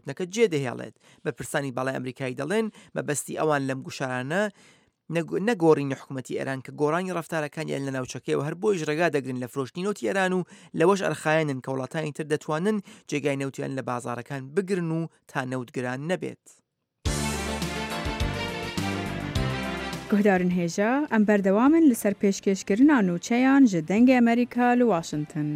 کەوتنەکە جێدەهێڵێت. بە پرسانی باڵای ئەمریکایی دەڵێن مەبەستی ئەوان لەم گوشارانە نەگۆڕینی حکوومەتی ئێران کە گۆڕانی ڕەفتارەکانیان لە ناوچەکەیەوە هەر بۆیش ڕێگا دەگرن لە فرۆشتنی نەوتی ئێران و لەوەش ئەرخایەنن کە وڵاتانی تر دەتوانن جێگای نەوتیان لە بازاڕەکان بگرن و تا نەوتگران نەبێت. گوهدارن هێژە ئەم بەردەوامن لەسەر پێشکەشکردنا نوچەیان ji dengê ئەمریکا لە واشنگتن.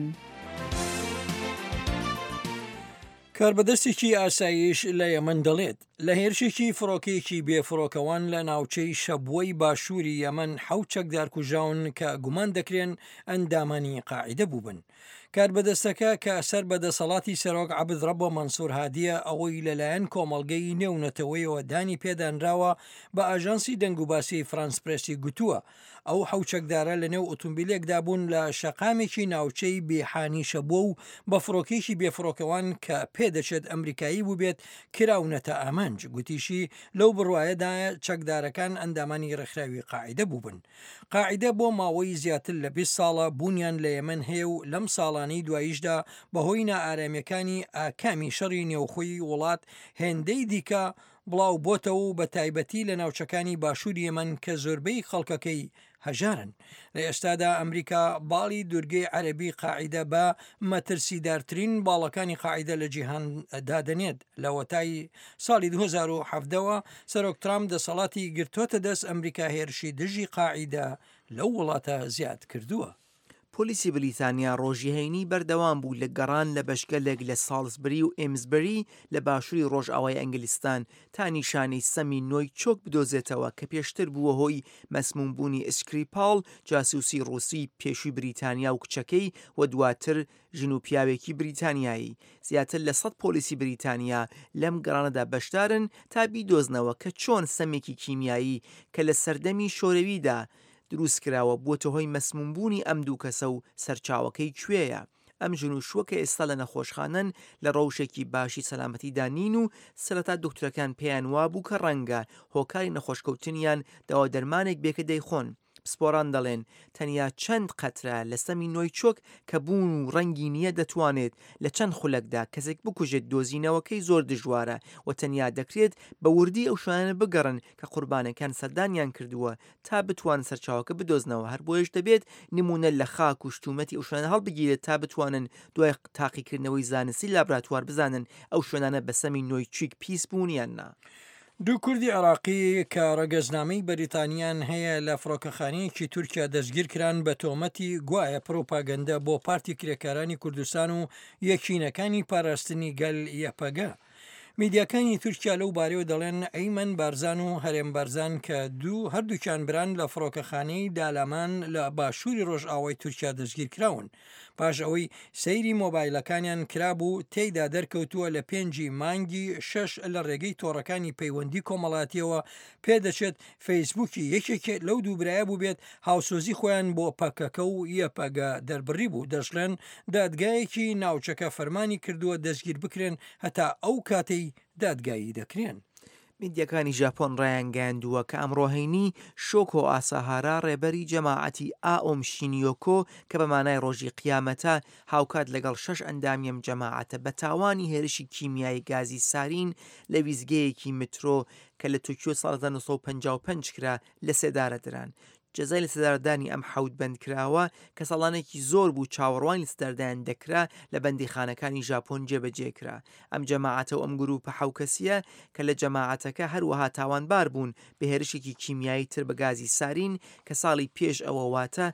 کاربەدەستێکی ئاسایش لە یەمەن دەڵێت لە هێرشێکی فڕۆکەیەکی بێفڕۆکەوان لە ناوچەی شەبووەی باشووری یەمەن حەوت چەکدار کوژاون کە گومان دەکرێن ئەندامانی قاعیدە بووبن. کاربەدەستەکە کە سەر بەدەسەڵاتی سەرۆک عەبد ڕەبۆ مەنسوور هادیە ئەوەی لەلایەن کۆمەڵگەی نێونەتەوەیەوە دانی پێدانراوە بە ئاژانسی دەنگ و باسی فرانس پرێسی گوتووە ئەو حەوچەکدارە لە نێو ئۆتۆمبیلێکدا بوون لە شەقامێکی ناوچەی بێحانی شەبووە و بە فڕۆکێکی بێفڕۆکەوان کە پێدەچێت ئەمریکایی بوو بێت کراونەتە ئامانج. گوتیشی لەو بڕواایەدا چەکدارەکان ئەندامانی ڕێکخراوی قاعیدە بووبن. قاعیدە بۆ ماوەی زیاتر لە 20 ساڵە بوونیان لە یەمەن هەیە و لەم ساڵانەی دواییشدا بەهۆی نائارامەکانی ئاکامی شەڕی نێوخۆی وڵات هێندەی دیکە بڵاو بۆتەوە و بە تایبەتی لە ناوچەکانی باشووری یەمەن کە زۆربەی خەڵکەکەی هەژارن. لە ئێستادا ئەمریکا باڵی دوورگەی عەرەبی قاعیدە بە مەترسیدارترین باڵەکانی قاعیدە لە جیهان دادەنێت. لە وەتای ساڵی 2017ەوە سەرۆک ترامپ دەسەڵاتی گرتوۆتە دەست ئەمریکا هێرشی دژی قاعیدە لەو وڵاتە زیاد کردووە. پۆلیسی بریتانیا ڕۆژی هەینی بەردەوام بوو لە گەڕان لە بەشگەلێک لە ساڵزبری و ئێمزبەری لە باشووری ڕۆژئاوای ئەنگلیستان تا نیشانەی سەمی نۆی چۆک بدۆزێتەوە کە پێشتر بووە هۆی مەسمومبوونی ئسکریپال جاسووسی ڕووسی پێشووی بریتانیا و کچەکەی و دواتر ژن و پیاوێکی بریتانیایی. زیاتر لە 100 پۆلیسی بریتانیا لەم گەڕانەدا بەشدارن تا بیدۆزنەوە کە چۆن سەمێکی کیمیایی کە لە سەردەمی شۆرەویدا دروست کراوە بووە هۆی مەسمومبوونی ئەم دوو کەسە و سەرچاوەکەی کوێیە. ئەم ژن و شووەکە ئێستا لە نەخۆشخانەن لە ڕەوشێکی باشی سەلامەتیدا نین و سەرەتا دکتۆرەکان پێیان وابوو کە ڕەنگە هۆکاری نەخۆشکەوتنیان داوا دەرمانێک بێکە دەیخۆن. پسپۆران دەڵێن تەنیا چەند قەترە لە سەمی نۆی چۆک کە بوون و ڕەنگی نییە دەتوانێت لە چەند خولەکدا کەسێک بکوژێت. دۆزینەوەکەی زۆر دژوارە و تەنیا دەکرێت بە وردی ئەو شوێنە بگەڕن کە قوربانەکان سەردانیان کردووە تا بتوان سەرچاوەکە بدۆزنەوە. هەر بۆیش دەبێت نمونە لە خاک و شتومەتی ئەو شوێنە هەڵبگیرێت تا بتوانن دوای تاقیکردنەوەی زانستی لابراتوار بزانن ئەو شوێنانە بە سەمی نۆی چیک پیس بوون یان نا. دوو کوردی عراقی کە ڕەگەزنامەی بەریتانیان هەیە لە فڕۆکەخانەیەکی تورکیا دەستگیر کران بە تۆمەتی گوایە پرۆپاگەندە بۆ پارتی کرێکارانی کوردستان و یەکینەکانی پاراستنی گەل یەپەگە. میدیاکانی تورکیا لەو بارەوە دەڵێن ئەیمەن بارزان و هەرێم بارزان کە هەردووکیان بران لە فڕۆکەخانەی دالامان لە باشووری ڕۆژئاوای تورکیا دەستگیر کراون. پاش ئەوەی سەیری مۆبایلەکانیان کرابوو تێیدا دەرکەوتووە لە 5 مانگی 6 لە ڕێگەی تۆڕەکانی پەیوەندی کۆمەڵاتیەوە پێدەچێت فەیسبووکی یەکێک لەو دووبرایە بوو بێت هاوسۆزی خۆیان بۆ پەکەکە و یەپەگە دەربڕی بوو. دەشڵێن دادگایەکی ناوچەکە فەرمانی کردووە دەستگیر بکرێن هەتا ئەو کاتەی دادگایی دەکرێن. میدیەکانی ژاپۆن ڕایانگەاندووە کە ئەمڕۆهینی شۆکۆ ئاساهارا ڕێبەری جەماعەتی ئاۆم شینیۆکۆ کە بە مانای ڕۆژی قیامەتە هاوکات لەگەڵ 6 ئەندامیم جەماعەتە بە تاوانی هێرشی کیمیایی گازی سارین لە ویزگەیەکی مترۆ کە لە تۆکیۆ ساڵ 1955 کرا لە سێدارە دران. جەزای لە سەداردانی ئەم حەوت بەندکراوە کە ساڵانێکی زۆر بوو چاوەڕوانی سەداردایان دەکرا لە بەندیخانەکانی ژاپۆن جێبەجێکرا. ئەم جەماعەتە و ئەم گروپە حەوکەسیە کە لە جەماعەتەکە هەروەها تاوانبار بوون بە هێرشێکی کیمیایی تر بە گازی سارین کە ساڵی پێش ئەوە واتە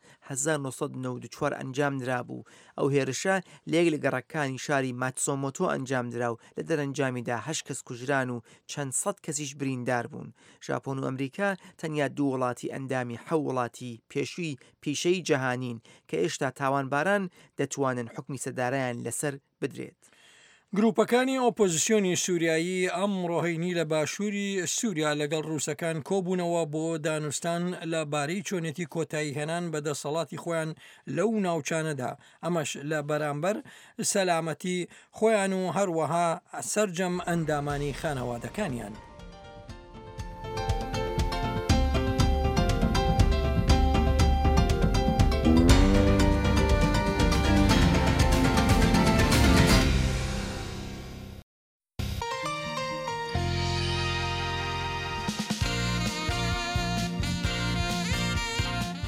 1994 ئەنجام درابوو. ئەو هێرشە لە یەک لە گەڕەکانی شاری ماتسۆمۆتۆ ئەنجام درا و لە دەرەنجامیدا 8 کەس کوژران و چەند سەد کەسیش بریندار بوون. ژاپۆن و ئەمریکا تەنیا دوو وڵاتی ئەندامی وڵاتی پێشووی پیشەی جەهانین کە ئێشتا تاوانباران دەتوانن حکمی سەدارەیان لەسەر بدرێت. گروپەکانی ئۆپۆزیسیۆنی سووریایی ئەم ڕۆهینی لە باشووری سووریا لەگەڵ ڕووسەکان کۆبوونەوە بۆ دانوستان لە بارەی چۆنێتی کۆتایی هێنان بە دەسەڵاتی خۆیان لەو ناوچانەدا. ئەمەش لە بەرامبەر سەلامەتی خۆیان و هەروەها سەرجەم ئەندامانی خانەوادەکانیان.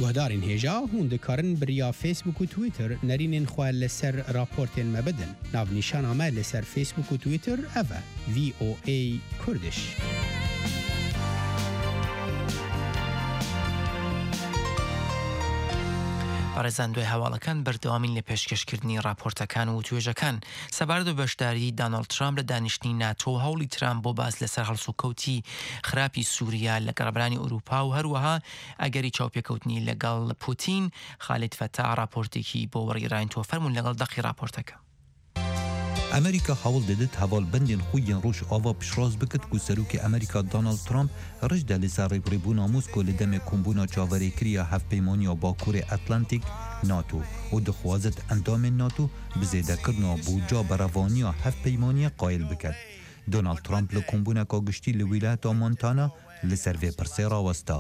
گهدارین هێژا هون دikarin biriya Facebook û Twitter nerînên xwe li ser raportên me bidin. Navnîşana me li ser Facebook û Twitter ev e VOA Kurdiş. بەڕێزان دوای هەواڵەکان بەردەوامین لە پێشکەشکردنی راپۆرتەکان و توێژەکان سەبارەت بە بەشداری دانەڵد ترامپ لە دانیشتنی ناتۆ هەوڵی ترامپ بۆ باس لەسەر هەڵسوکەوتی خراپی سووریا لە گەڕەبرانی ئەوروپا و هەروەها ئەگەری چاوپێکەوتنی لەگەڵ پوتین خالید فەتا راپۆرتێکی بۆ وەرگێڕاین تۆ فەرمون لەگەڵ دەقی راپۆرتەکە. ئەمریکا هەوڵ دەدات هەواڵبەندێن خۆیان ڕۆژ ئاوا پیشڕاست بکات و سەرۆکی ئەمریکا دۆناڵد ترامپ ڕژدا لەسەر ڕێبڕێبوونا موسکۆ لە دەمێ کۆمبوونا چاوەڕێکریە هەفتپەیمانیە باکووری ئەتلانتیک ناتۆ و دەخوازت ئەندامên ناتۆ بزێدەکردنەوە بوجا بەڕەوانیە هەفتپەیمانیە قایل بکات. دۆناڵد ترامپ لە کۆمبوونەکە گشتی لە ویلایەتە مۆنتانا لەسەر vê pirsê rawesta.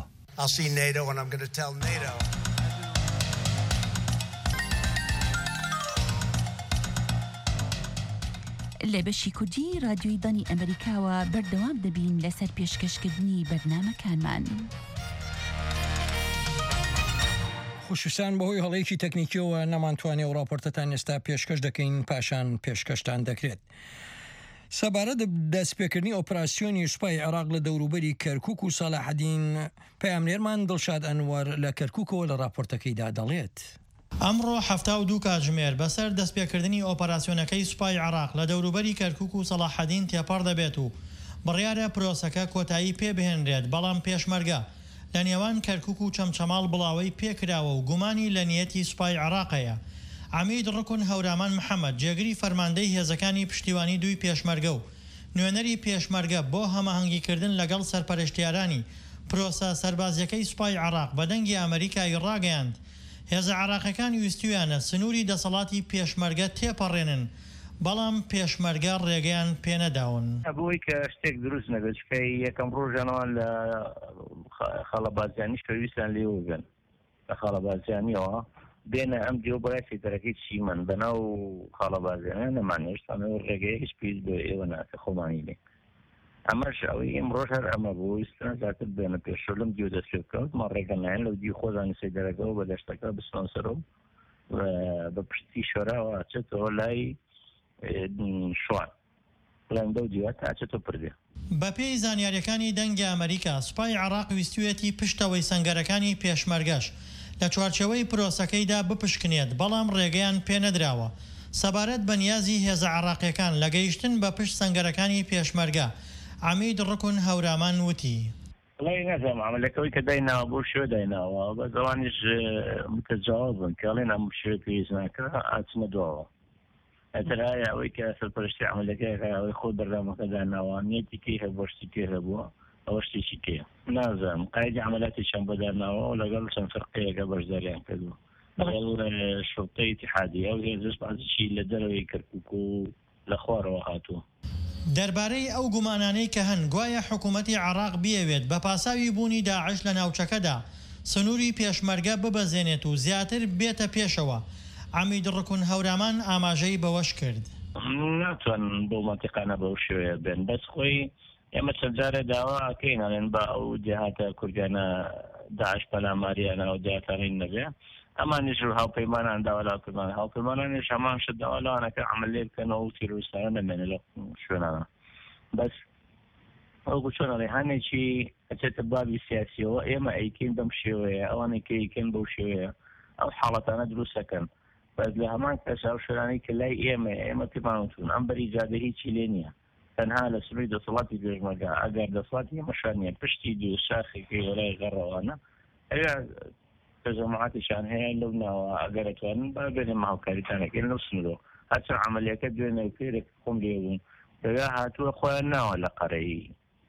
لە بەشی کوردی رادیۆی دانی ئەمریکاوە بەردەوام دەبین لەسەر پێشکەشکردنی بەرنامەکانمان. خوشویستان بەهۆی هەڵەیەکی تەکنیکیەوە نەمانتوانێ و راپۆرتەتان ئێستا پێشکەش دەکەین پاشان پێشکەشتان دەکرێت. سەبارەت دەستپێکردنی ئۆپراسیۆنی سوپای عێراق لە دەوروبەری کەرکووک و سالاحەدین پەیامنێرمان دڵشاد ئەنوەر لە کەرکووکەوە لە راپۆرتەکەیدا دەڵێت. ئەمڕۆ 72 کاتژمێر بەسەر دەستپێکردنی ئۆپەراسیۆنەکەی سوپای عێراق لە دەوروبەری کەرکووک و سەلاحەدین تێپەڕ دەبێت و بڕیارە پرۆسەکە کۆتایی پێ بهێنرێت، بەڵام پێشمەرگە لە نێوان کەرکووک و چەمچەماڵ بڵاوی پێکراوە و گومانی لە نیەتی سوپای عێراقەیە. عەمید ڕکن هەورامان محەممەد جێگری فەرماندەی هێزەکانی پشتیوانی دوی پێشمەرگە و نوێنەری پێشمەرگە بۆ هەماهەنگیکردن لەگەڵ سەرپەرشتیارانی پرۆسە سەربازیەکەی سوپای عێراق بە دەنگی ئەمریکای ڕاگەیاند هێزە عێراقیەکان ویستویانە سنووری دەسەڵاتی پێشمەرگە تێپەڕێنن، بەڵام پێشمەرگە ڕێگەیان پێنەداون. ئەبووی کە شتێک دروست نەبێتکەی یەکەم ڕۆژانەوە لە خەڵەبازیانیش پێویستیان لێوەگەن لە خەڵەبازیانیەوە بێنە ئەم دیۆ بەڵای دەرەکەی چیمەن بەناو خەڵەبازیانە نەمانێشتانەوە ڕێگەی هیچ پێویست بۆ ئێوە ناکە خۆمانی لێ. ئەمەش ئەوەی ئەمڕۆژ هەر ئەمە بۆ ویستە زیاتر بێنە پێشۆ لەم دیۆ دەست پێ بکەوت ما ڕێگەنایەن لەو دی خۆزانی سەیدەرەکەەوە بە دەشتەکە بستۆن سەرەوە بە پشتی شۆراوە ئاچێتەوە لای شوان لەندە و دیوات ئاچێتەوە پردێ. بە پێی زانیاریەکانی دەنگی ئەمریکا سوپای عێراق ویستوێتی پشتەوەی سەنگەرەکانی پێشمەرگەش لە چوارچەوەی پرۆسەکەیدا بپشکنێت، بەڵام ڕێگەیان پێنەدراوە. سەبارەت بە نیازی هێزە عێراقیەکان لە گەیشتن بە پشت سەنگەرەکانی پێشمەرگە عەمید ڕکن هەورامان وتی وڵی نەزانم عەمەلەکەوەی کە دایناوە بۆ شوێ دایناوە بە زەوانیش متەجاوبن کە ئەڵێن ئەم شوێ پێویست ناکە ئاچنە دواوە ئەترایە ئەوەی کە سەرپەرشتی عەمەلەکەی ئەوەی خۆ بەردەوامەکە داناوە نیەتی کەی هەبوو شتی پێ هەبووە ئەوە شتێکی کێ نازانم قایدی عەمەلاتێکیان بۆ داناوە و لەگەڵ چەند فەرقەیەکە بەشداریان کردووە لەگەڵ شۆرتەی ئیتیحادیە و هێزش بازیی لە دەرەوەی کەرکووک و لە خوارەوە هاتووە. دەربارەی ئەو گومانانەی کە هەن گوایە حکوومەتی عێراق بیەوێت بە پاساوی بوونی داعش لە ناوچەکەدا سنووری پێشمەرگە ببەزێنێت و زیاتر بێتە پێشەوە. عەمید ڕکن هەورامان ئاماژەی بەوەش کرد. ناتوان بۆ مەنتیقانە بەو شوێ بێن بەس خۆی ئێمە چەند جارە داواکەین ئەڵێن بە ئەو جێهاتە کوردیانە داعش پەلاماریانە و جیاتانین نەبێ ئەمانیش هاوپەیمانان داوا کوردمان هاوپەیمانانیش هەمان شت داوالانەکە عەمەل لێ بکەنەوە و تیرۆریستانە نەمێنێ لە شوێنانە. بەس ئەو چۆن ئەڵێ هەنێکی ئەچێتە بابی سیاسیەوە ئێمە ئەیکەین بەم شێوەیە ئەوانەی کە ئەیکەن بەو شێوەیە ئەو حاڵەتانە دروستەکەن. بەس لە هەمان کەس ئەو شوێنانەی کە لای ئێمە پێمانتون ئەم بەری جادە هیچی لێ نییە تەنها لە سنووری دەسەڵاتی پێشمەرگە ئەگەر دەسەڵاتی ئێمەشانیە پشتی دوو شاخێکی وەلای غەڕەوانە ئەوە تەجەمعاتیشان هەیە لەو ناوە ئەگەر ئەتوانن با بێنێ هاوکاریتانەکەن لەو سنوورەوە هەرچەند عەمەلیەکە دوێنێ پێرێک خۆم لێبوون دەوێ هاتووە خۆیان ناوە لە قەرەی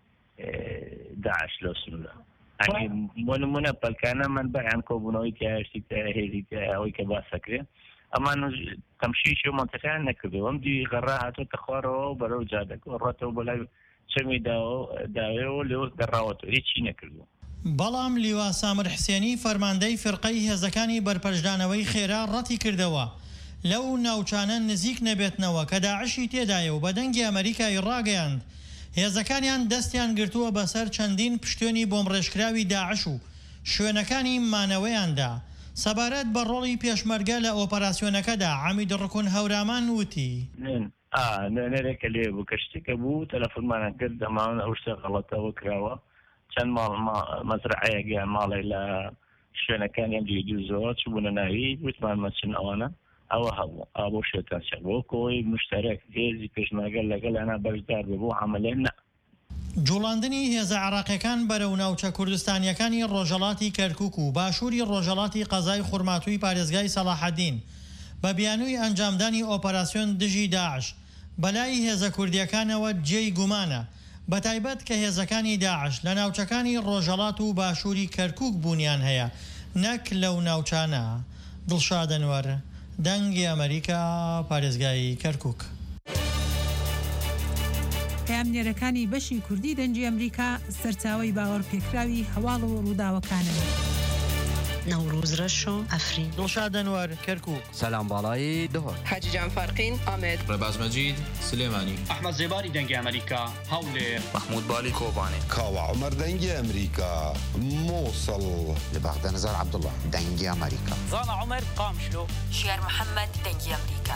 داعش لەو سنوورە بۆ نمونە پەلکانە من بەیان کۆبوونەوەی تیاشتی هێزی ئەوەی کە باسەکرێ ئەمان تەمشیشی و مۆنتەکەیان نەکردو ئەم دوی غەڕا هاتوۆتە خوارەوە و بەرەو جادەکە ڕاتەوە بەلای چەمی داوێەوە لێوە گەڕاوەتەوە هیچی نەکردو. بەڵام لیوا سامر حسێنی فەرماندەی فێرقەی هێزەکانی بەرپەرژدانەوەی خێرا ڕەتی کردەوە لەو ناوچانە نزیک نەبێتنەوە کە داعشی تێدایە و بە دەنگی ئەمریکای ڕاگەیاند هێزەکانیان دەستیان گرتووە بەسەر چەندین پشتێنی بۆمڕێژکراوی داعش و شوێنەکانی مانەوەیاندا. سەبارەت بە ڕۆڵی پێشمەرگە لە ئۆپەراسیۆنەکەدا عەمید ڕکون هەورامان وتی نێرێکە لێ بوو کە شتێکە بوو تەلەفۆنمانە کرد دەماون ئەو شتە غەڵەتەوە کراوە چەند مەزرعەیە گیان ماڵی لە شوێنەکانی ئەم دوو زۆر چ بوونە ناوی وتمان مەچن ئەوانە ئەوە هەبوو بۆ شێتان شە بۆ کۆی مشتەرێک هێزی پێشمەرگە لەگەڵ ئەنا بەشدار بوو عەمەلێن نە. جوڵاندنی هێزە عێراقیەکان بەرەو ناوچە کوردستانیەکانی ڕۆژهەڵاتی کەرکووک و باشووری ڕۆژهەڵاتی قەزای خوڕماتووی پارێزگای سەلاحەدین بە بیانووی ئەنجامدانی ئۆپەراسیۆن دژی داعش بەلای هێزە کوردیەکانەوە جێی گومانە بەتایبەت کە هێزەکانی داعش لە ناوچەکانی ڕۆژهەڵات و باشووری کەرکووک بوونیان هەیە نەک لەو ناوچانە. دڵشاد ئەنوەر، دەنگی ئەمریکا، پارێزگای کەرکووک. پامنێرەکانی بەشی کوردی دەنگی ئەمریکا سەرچاوەی باوەڕ پێکراوی هەواڵ و ڕووداوەکانن. نوروز رشو افرین. دڵشاد ئەنوەر، کەرکووک. سەلام باڵایی دهۆر. حاجی جان فارقین ئامێد. ڕێباز مەجید سلێمانی. ئەحمەد زێباری دەنگی ئەمریکا هەولێر. محمود بالی کۆبانی. کاوە عومەر دەنگی ئەمریکا مووسڵ. لە بەغدە نزار عەبدوڵڵا دەنگی ئەمریکا. زانا عومەر قامشلۆ. شیار محەممەد دەنگی ئەمریکا.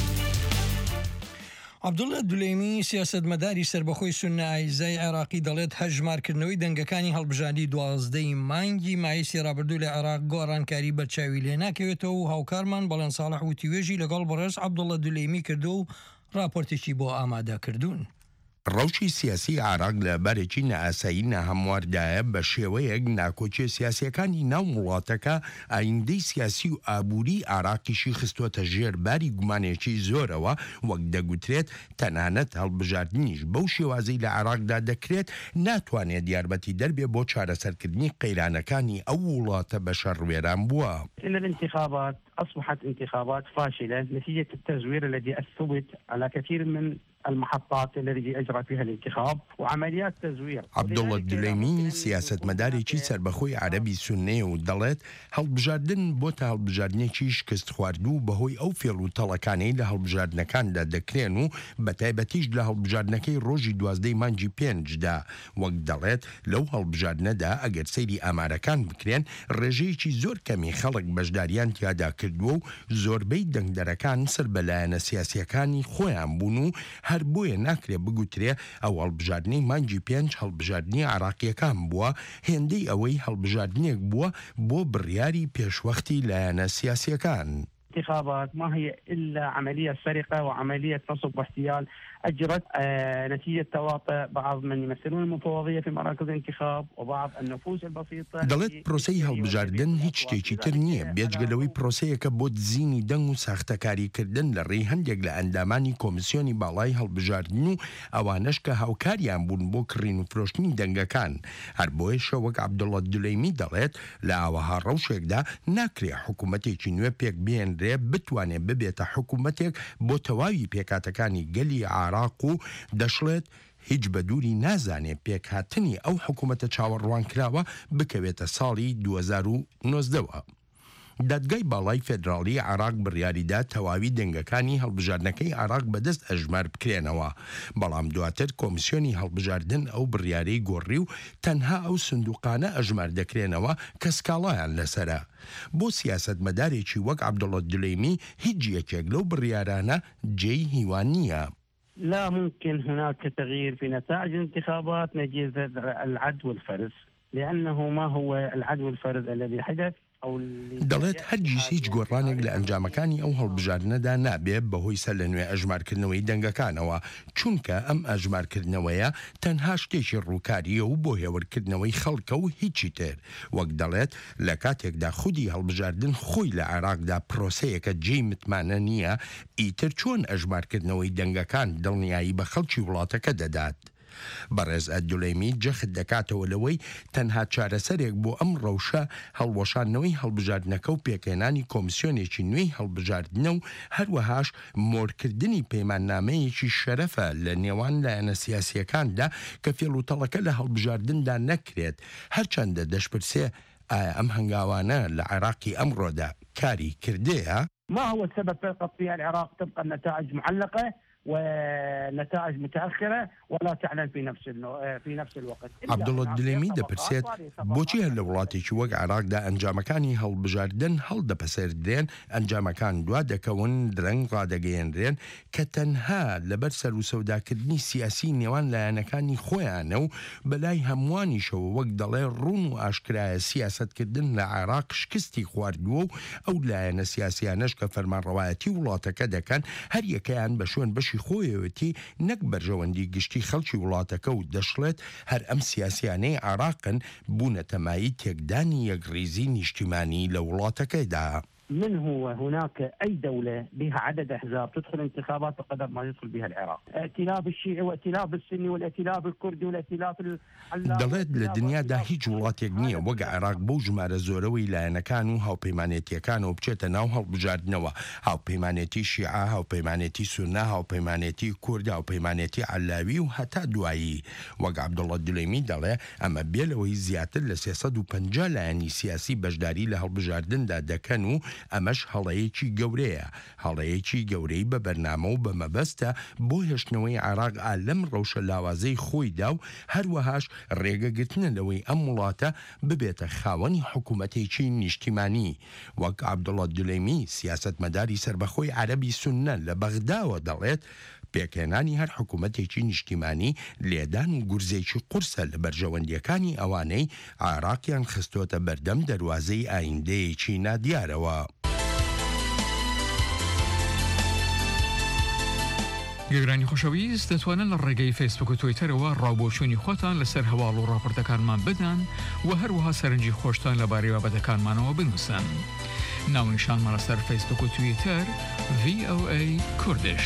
عەبدوڵڵا دولێمی سیاسەتمەداری سربەخۆی سوننە ئایزای عێراقی دەڵێت هەژمارکردنەوەی دەنگەکانی هەڵبژاردی 12 مانگی مایسی ڕابردوو لە عێراق گۆڕانکاری بەرچاوی لێ ناکەوێتەوە و هاوکارمان بەڵێن ساڵح وتیوێژی لەگەڵ بەڕێز عەبدوڵڵا دولێمی کردو و راپۆرتێکی بۆ ئامادە کردوون. ڕەوشی سیاسی عێراق لە بەرێکی نەئاسایی نەهەمواردایە بە شێوەیەک ناکۆچێ سیاسیەکانی ناو وڵاتەکە ئایندەی سیاسی و ئابووری عێراقیشی خستوۆتە ژێر باری گومانێکی زۆرەوە وەک دەگوترێت تەنانەت هەڵبژاردنیش بەو شێوازەی لە عێراقدا دەکرێت ناتوانێت دیاربەتی دەربێ بۆ چارەسەرکردنی قەیرانەکانی ئەو وڵاتە بە شەڕوێران بووە. الانتخابات أصبحت انتخابات فاشلة نتيجة التزوير الذي أثبت على كثير من المحطات التي أجرى فيها الانتخاب وعمليات تزوير. عەبدوڵڵا دولێمی سیاسەتمەدارێکی سربەخۆی عەرەبی سوننەیە و دەڵێت هەڵبژاردن بۆتە هەڵبژاردنێکی شکست خواردوو بەهۆی ئەو فێڵ و تەڵەکانەی لە هەڵبژاردنەکاندا دەکرێن و بەتایبەتیش لە هەڵبژاردنەکەی ڕۆژی 12 مانگی 5دا وەک دەڵێت لەو هەڵبژاردنەدا ئەگەر سەیری ئامارەکان بکرێن ڕێژەیەکی زۆر کەمی خەڵک بەشداریان تیادا کردووە و زۆربەی دەنگدەرەکان سەر بەلایەنە سیاسیەکانی خۆیان بوون و هەر بۆیە ناکرێ بگوترێ ئەو هەڵبژاردنەی مانگی 5 هەڵبژاردننی عێراقیەکان بووە هێندەی ئەوەی هەڵبژاردنێک بووە بۆ بڕیاری پێشوەختی لایەنە سیاسیەکان. انتخابات ما هي إلا عملية سرقة وعملية نصب واحتيال أجرت نتيجة تواطؤ بعض من يمثلون المفوضية في مراكز الانتخاب وبعض النفوس البسيطة. دەڵێت پرۆسەی هەڵبژاردن هیچ شتێکی تر نییە بێجگەلەوەی پرۆسەیەکە بۆ دزینی دەنگ و ساختەکاریکردن لە ڕێی هەندێک لە ئەندامانی کۆمیسیۆنی باڵای هەڵبژاردن و ئەوانەش کە هاوکاریان بوون بۆ کڕین و فرۆشتنی دەنگەکان. هەر بۆیە شەوەک عەبدوڵڵا دولێمی دەڵێت لە ئاوەها ڕەوشێکدا ناکرێ حکوومەتێکی نوێ پێک بێنرێ بتوانێت ببێتە حکوومەتێک بۆ تەواوی پێکاتەکانی گەلی عێراق و دەشڵێت هیچ بە دووری نازانێت پێکهاتنی ئەو حکوومەتە چاوەڕوان کراوە بکەوێتە ساڵی 2019. دادگای باڵای فێدراڵی عێراق بڕیاریدا تەواوی دەنگەکانی هەڵبژاردنەکەی عێراق بەدەست ئەژمار بکرێنەوە بەڵام دواتر کۆمیسیۆنی هەڵبژاردن ئەو بڕیارەی گۆڕی و تەنها ئەو سندوقانە ئەژمار دەکرێنەوە کە سکاڵایان لەسرە. بۆ سیاسەتمەدارێکی وەک عەبدوڵڵا دولێمی هیچ یەکێک لەو بڕیارانە جێی هیوان نییە. لا ممكن هناك تغيير في نتائج الانتخابات نتيجة العد والفرز لأنه ما هو العد والفرز الذي حدث. دەڵێت هەرگیز هیچ گۆڕانێک لە ئەنجامەکانی ئەو هەڵبژاردنەدا نابێت بەهۆی سەر لە نوێ ئەژمارکردنەوەی دەنگەکانەوە چونکە ئەم ئەژمارکردنەوەیە تەنها شتێکی ڕووکاریە و بۆ هێوەرکردنەوەی خەڵکە و هیچی تر وەک دەڵێت لە کاتێکدا خودی هەڵبژاردن خۆی لە عێراقدا پرۆسەیەکە جێی متمانە نییە ئیتر چۆن ئەژمارکردنەوەی دەنگەکان دڵنیایی بە خەڵکی وڵاتەکە دەدات. بەڕێز ئەدولێمی جەخت دەکاتەوە لەوەی تەنها چارەسەرێک بۆ ئەم ڕەوشە هەڵوەشاندنەوەی هەڵبژاردنەکە و پێکێنانی کۆمیسیۆنێکی نوێی هەڵبژاردنە و هەروەهاش مۆرکردنی پەیماننامەیەکی شەرەفە لە نێوان لایەنە سیاسیەکاندا کە فێڵوتەڵەکە لە هەڵبژاردندا نەکرێت هەرچەندە دەشپرسێ ئایا ئەم هەنگاوانە لە عێراقی ئەمڕۆدا کاری کردەیە؟ ما هو السبب فقط في العراق تبقى النتائج معلقة ونتائج متاخره ولا تعلن في نفس الوقت. عبدوڵڵە دلێمی دەپرسێت بۆچی هەر لە وڵاتێکی وەک عێراقدا ئەنجامەکانی هەڵبژاردن هەڵدەپەسێردرێن، ئەنجامەکان دوا دەکەون، درەنگ ڕادەگەیەنرێن کە تەنها لەبەر سەر و سەوداکردنی سیاسی نێوان لایەنەکانی خۆیانە و بەلای هەمووانیشەوە وەک دەڵێ ڕوون و ئاشکرایە سیاسەتکردن لە عێراق شکستی خواردووە و ئەو لایەنە سیاسیانەش کە فەرمانڕەوایەتی وڵاتەکە دەکەن هەر یەکەیان بە شوێن بەشی خۆیەوەتی نەک بەرژەوەندی گشتی خەڵکی وڵاتەکە و دەشڵێت هەر ئەم سیاسیانەی عێراقن بوونە تەمایی تێکدانی یەکڕیزی نیشتیمانی لە وڵاتەکەیدا. من هو هناك أي دولة بها عدد أحزاب تدخل انتخابات بقدر ما يدخل بها العراق، ائتلاف الشيعي وائتلاف السني والائتلاف الكردي والائتلاف دەڵێت لە دنیادا هیچ وڵاتێک نییە وەک عێراق بۆ ژمارە زۆرەوەی لایەنەکان و هاوپەیمانێتیەکانەوە بچێتە ناو هەڵبژاردنەوە. هاوپەیمانێتی شیعە، هاوپەیمانێتی سوننا، هاوپەیمانێتی کورد، هاوپەیمانێتی عەلاوی و هەتا دوایی. وەک عەبدوڵڵە دولێمی دەڵێ ئەمە بێلەوەی زیاتر لە 350 لایەنی سیاسی بەشداری لە هەڵبژاردندا دەکەن و ئەمەش هەڵەیەکی گەورەیە، هەڵەیەکی گەورەی بە بەرنامە و بە مەبەستە بۆ هێشتنەوەی عێراق لەم ڕەوشە لاوازەی خۆیدا و هەروەهاش ڕێگەگرتنە لەوەی ئەم وڵاتە ببێتە خاوەنی حکوومەتێکی نیشتیمانی. وەک عەبدوڵڵە دولێمی سیاسەتمەداری سربەخۆی عەرەبی سوننە لە بەغداوە دەڵێت پێکهێنانی هەر حکوومەتێکی نیشتیمانی لێدان و گورزێکی قورسە لە بەرژەوەندیەکانی ئەوانەی عێراقیان خستۆتە بەردەم دەواازەی ئایندەیەکی نادیارەوە. گەگرانی خۆشەویست دەتوانن لە ڕێگەی فیسبوک و تویتەرەوە ڕاوبۆچوونی خۆتان لەسەر هەواڵ و ڕاپۆرتەکانمان بدەن و هەروەها سەرنجی خۆشتان لەبارەی بابەتەکانمانەوە بنووسن. ناونیشانمان لەسەر فیسبوک و تویتەر VOA کوردش.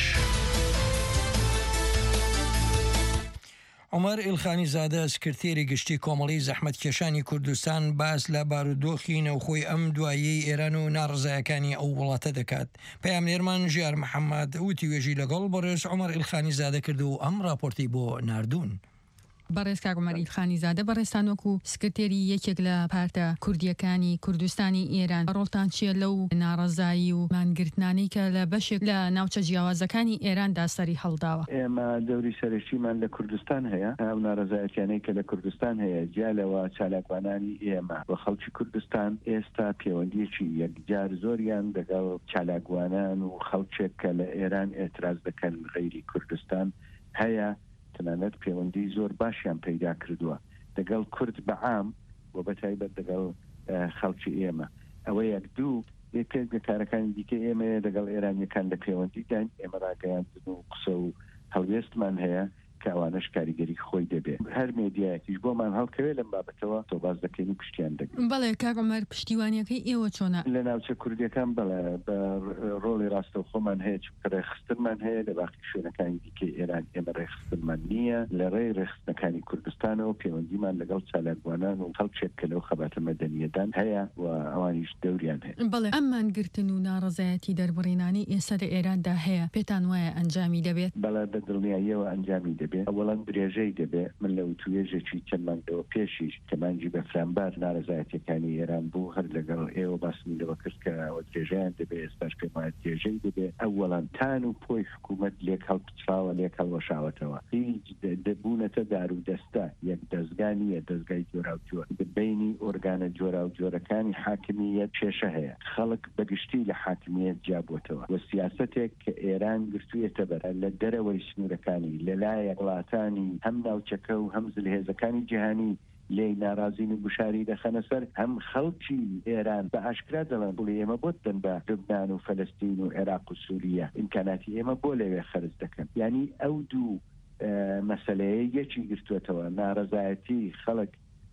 عمەر ئیلخانی زادە سکرتێری گشتی کۆمەڵی زەحمەتکێشانی کوردستان باس لە بارودۆخی نەوخۆی ئەم دوایی ئێران و ناڕزایەکانی ئەو وڵاتە دەکات. پەیامنێرمان ژیار محەممەد وتی وێژی لەگەڵ بەڕێز عمەر ئیلخانی زادە کرد و ئەم راپۆرتی بۆ ناردوون. بەڕێز کاک عومەر ئیلخانی زادە بەڕێستان وەکو سکرتێری یەکێک لە پارتە کوردیەکانی کوردستانی ئێران ڕۆڵتان چیە لەو ناڕەزایی و مانگرتنانەی کە لە بەشێک لە ناوچە جیاوازەکانی ئێراندا سەری هەڵداوە؟ ئێمە دەوری سەرشتیمان لە کوردستان هەیە، ئەو ناڕەزایەتیانەی کە لە کوردستان هەیە جیالەوە چالاکوانانی ئێمە بە خەڵکی کوردستان ئێستا پەیوەندیەکی یەکجار زۆریان لەگەڵ چالاکوانان و خەڵکێک کە لە ئێران ئێتراز دەکەن غەیری کوردستان هەیە، تەنانەت پەیوەندی زۆر باشیان پەیدا کردووە دەگەڵ کورد بەعام و بەتایبەت دەگەڵ خەڵکی ئێمە. ئەوە یەک دوو پێک کارەکانی دیکە ئێمە دەگەڵ ئێرانیەکان لە پەیوەندیدان ئێمە ڕاگەیاندن و قسە و هەڵوێستمان هەیە کە ئەوانەش کاریگەری خۆی دەبێت. هەر مێدیایەتیش بۆمان هەڵکەوێت لەم بابەتەوە تۆ باز دەکەین و پشتیان دەگەین. بەڵێ کاک عومەر پشتیوانیەکەی ئێوە چۆنە؟ لە ناوچە کوردیەکان بەڵێ بە ڕۆڵی ڕاستەوخۆمان هەیە چونکە ڕێخستنمان هەیە لە باقی شوێنەکانی دیکەی ئێران ئێمە ڕێخستنمان نییە. لە ڕێی ڕێخستنەکانی کوردستانەوە پەیوەندیمان لەگەڵ چالاکوانان و خەڵکێک کە لەو خەباتە مەدەنیەدان هەیە و ئەوانیش دەوریان هەیە. بەڵێ ئەم مانگرتن و ناڕەزایەتی دەربڕینانی ئێستا لە ئێراندا هەیە، پێتان وایە ئەنجامی دەبێت؟ بەڵێ بە دڵنیاییەوە ئەنجامی دەبێت. ئەوەڵەن درێژەی دەبێت. من لە توێژێکی چەندمانەوە پێشیش کەمانجی بە فرامبار ناڕەزایەتیەکانی ئێران بوو هەر لەگەڵ ئێوە باسمی لەوە کرد کە ئەوە درێژەیان دەبێت. ئێستاش پێم وایە درێژەی دەبێت. ئەوەڵەن تان و پۆی حکوومەت لێک هەڵپچراوە لێک هەڵوەشاوەتەوە. هیچ دەبوونەتە دار و دەستە یەک دەستگانیە دەستگای جۆرا و جۆر بینی ئۆرگانە جۆرا و جۆرەکانی حاکمیەت کێشە هەیە. خەڵک بەگشتی لە حاکمیەت جیابووەتەوە و سیاسەتێک کە ئێران گرتوویەتە بەر لە دەرەوەی سنوورەکانی لەلایە وڵاتانی هەم ناوچەکە و هەم زلهێزەکانی جیهانی لێی ناڕازین و گوشاری دەخەنە سەر هەم خەڵکی ئێران بە ئاشکرا دەڵێن بڵێ ئێمە بۆ دەن بە لوبنان و فەلەستین و عێراق و سووریە ئیمکاناتی ئێمە بۆ لەوێ خەرج دەکەن. یعنی ئەو دوو مەسەلەیە یەکی گرتووەتەوە ناڕەزایەتی خەڵک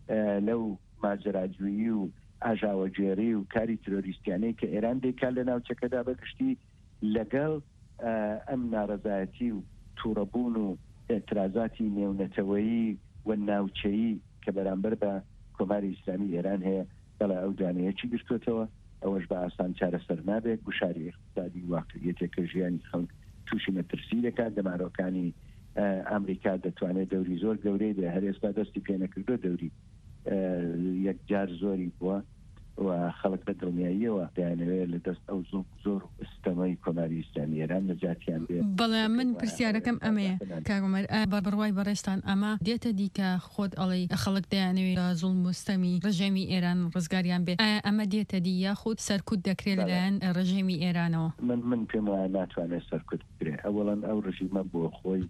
لەو ماجراجویی و ئاژاوەجێری و کاری ترۆریستیانەی کە ئێران دەیکات لە ناوچەکەدا بەگشتی لەگەڵ ئەم ناڕەزایەتی و تووڕەبوون و ئێترازاتی نێونەتەوەیی و ناوچەیی کە بەرامبەر بە کۆماری ئیسلامی ئێران هەیە بەڵێ ئەو دانەیەکی گرتوێتەوە ئەوەش بە ئاسان چارەسەر نابێت. گوشاری اقتصادی واقعیەتێکە ژیانی خەڵک تووشی مەترسی دەکات. دەمارۆکانی ئەمریکا دەتوانێت دەوری زۆر گەورەی بێ هەر ئێستا دەستی پێ نەکردو دەوری یەکجار زۆری بووە و خەڵک بە دڵنیاییەوە دەیانەوێت لە دەست ئەو زۆر ئستەمەی کۆماری ئیسلامی ئێران نەجاتیان بێت. بەڵێ من پرسیارەکەم ئەمەیە کاگومەر بەڕوای بەڕێستان ئەمە دێتە دیکە خۆت ئەڵێ خەڵک دەیانەوێت زوڵم مستەمی ڕژێمی ئێران ڕزگاریان بێت ئەمە دێتە دی یاخود سەرکوت دەکرێت لەلایەن ڕژێمی ئێرانەوە؟ من پێم وایە ناتوانێت سەرکوت بکرێت. ئەوەڵەن ئەو ڕژیمە بۆ خۆی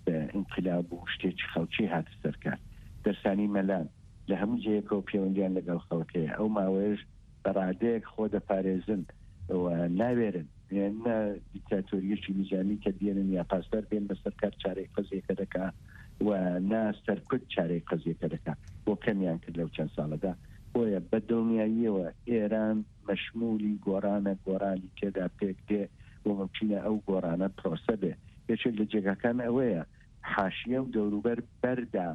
انقلاب و شتێکی خەڵکی هاتە سەرکار دەرسانی مەلان لە هەموو جەیەکەوە پەیوەندیان لەگەڵ خەڵکەیە ئەو ماوەیەش بەڕادەیەک خۆ دەپارێزن و ناوێرن نە دیکتاتۆریەکی نظامی کە دێنن یا پاسدار بێن بە سەرکار چارەی قەزیەکە دەکا و نا سەرکوت چارەی قەزیەکە دەکا بۆ کەمیان کرد لەو چەند ساڵەدا. بۆیە بە دڵنیاییەوە ئێران مەشمولی گۆرانی تێدا پێک دێ بۆ ممکنە ئەو گۆرانە پرۆسە بێ. یەکێک لە جێگاکان ئەوەیە حاشیە و دەوروبەر بەردا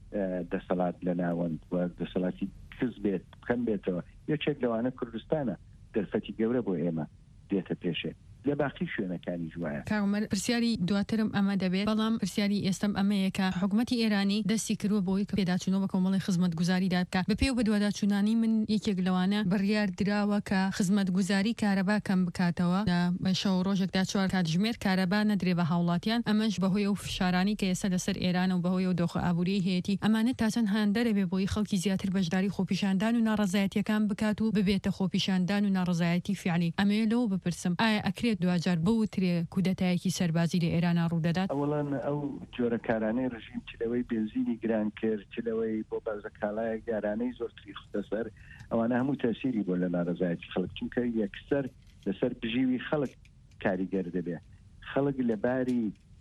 دەسەڵات لە ناوەند و دەسەڵاتی کز بێت بکەم بێتەوە. یەکێک لەوانە کوردستانە دەرفەتی گەورە بۆ ئێمە دێتە پێشێ لە باقی شوێنەکانی جوایە. کاغمەر پرسیاری دواترم ئەمە دەبێت بەڵام پرسیاری ئێستم ئەمەیە کە حکوومەتی ئێرانی دەستی کردووە بۆی کە پێداچوونەوە بە کۆمەڵی خزمەتگوزاریدا بکات بەپێ و بە دوواداچوونانی من یەکێک لەوانە بڕیار دراوە کە خزمەتگوزاری کارەبا کەم بکاتەوە لە شەو ڕۆژێکدا 4 کاتژمێر کارەبا نەدرێ بە هاوڵاتیان ئەمەش بەهۆی ئەو فشارانی کە ئێستا لەسەر ئێرانە و بەهۆی ئەو دۆخە ئابووری هەیەی ئەمانە تاچەند هاندەرە بێ بۆی خەڵکی زیاتر بەشداری خۆپیشاندان و ناڕەزایەتیەکان بکات و ببێتە خۆپیشاندان و ناڕەزایەتی فیعلی. ئەمەیە لەوە بپرسم ئایا ئەکرێت دوجار بوترێ کودەتایەکی سەربازی لە ئێران ڕوودەدات؟ ئەوڵان ئەو جۆرە کارانەی ڕژیم چلەوەی بنزینی گران کرد چلەوەی بۆ بازە کاڵایە گارانەی زۆر تریختە سەر ئەوانە هەموو تەسیری بۆ لە ناڕەزایەتی خەڵک چونکە یەکسەر لەسەر بژیوی خەڵک کاریگەر دەبێ. خەڵک لەباری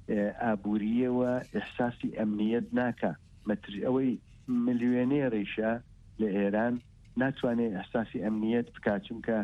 ئابووریەوە ئێحساسی ئەمنیەت ناکە. ئەوەی ملیۆنێ ڕیشە لە ئێران ناتوانێت ئەحساسی ئەمنیەت بکات چونکە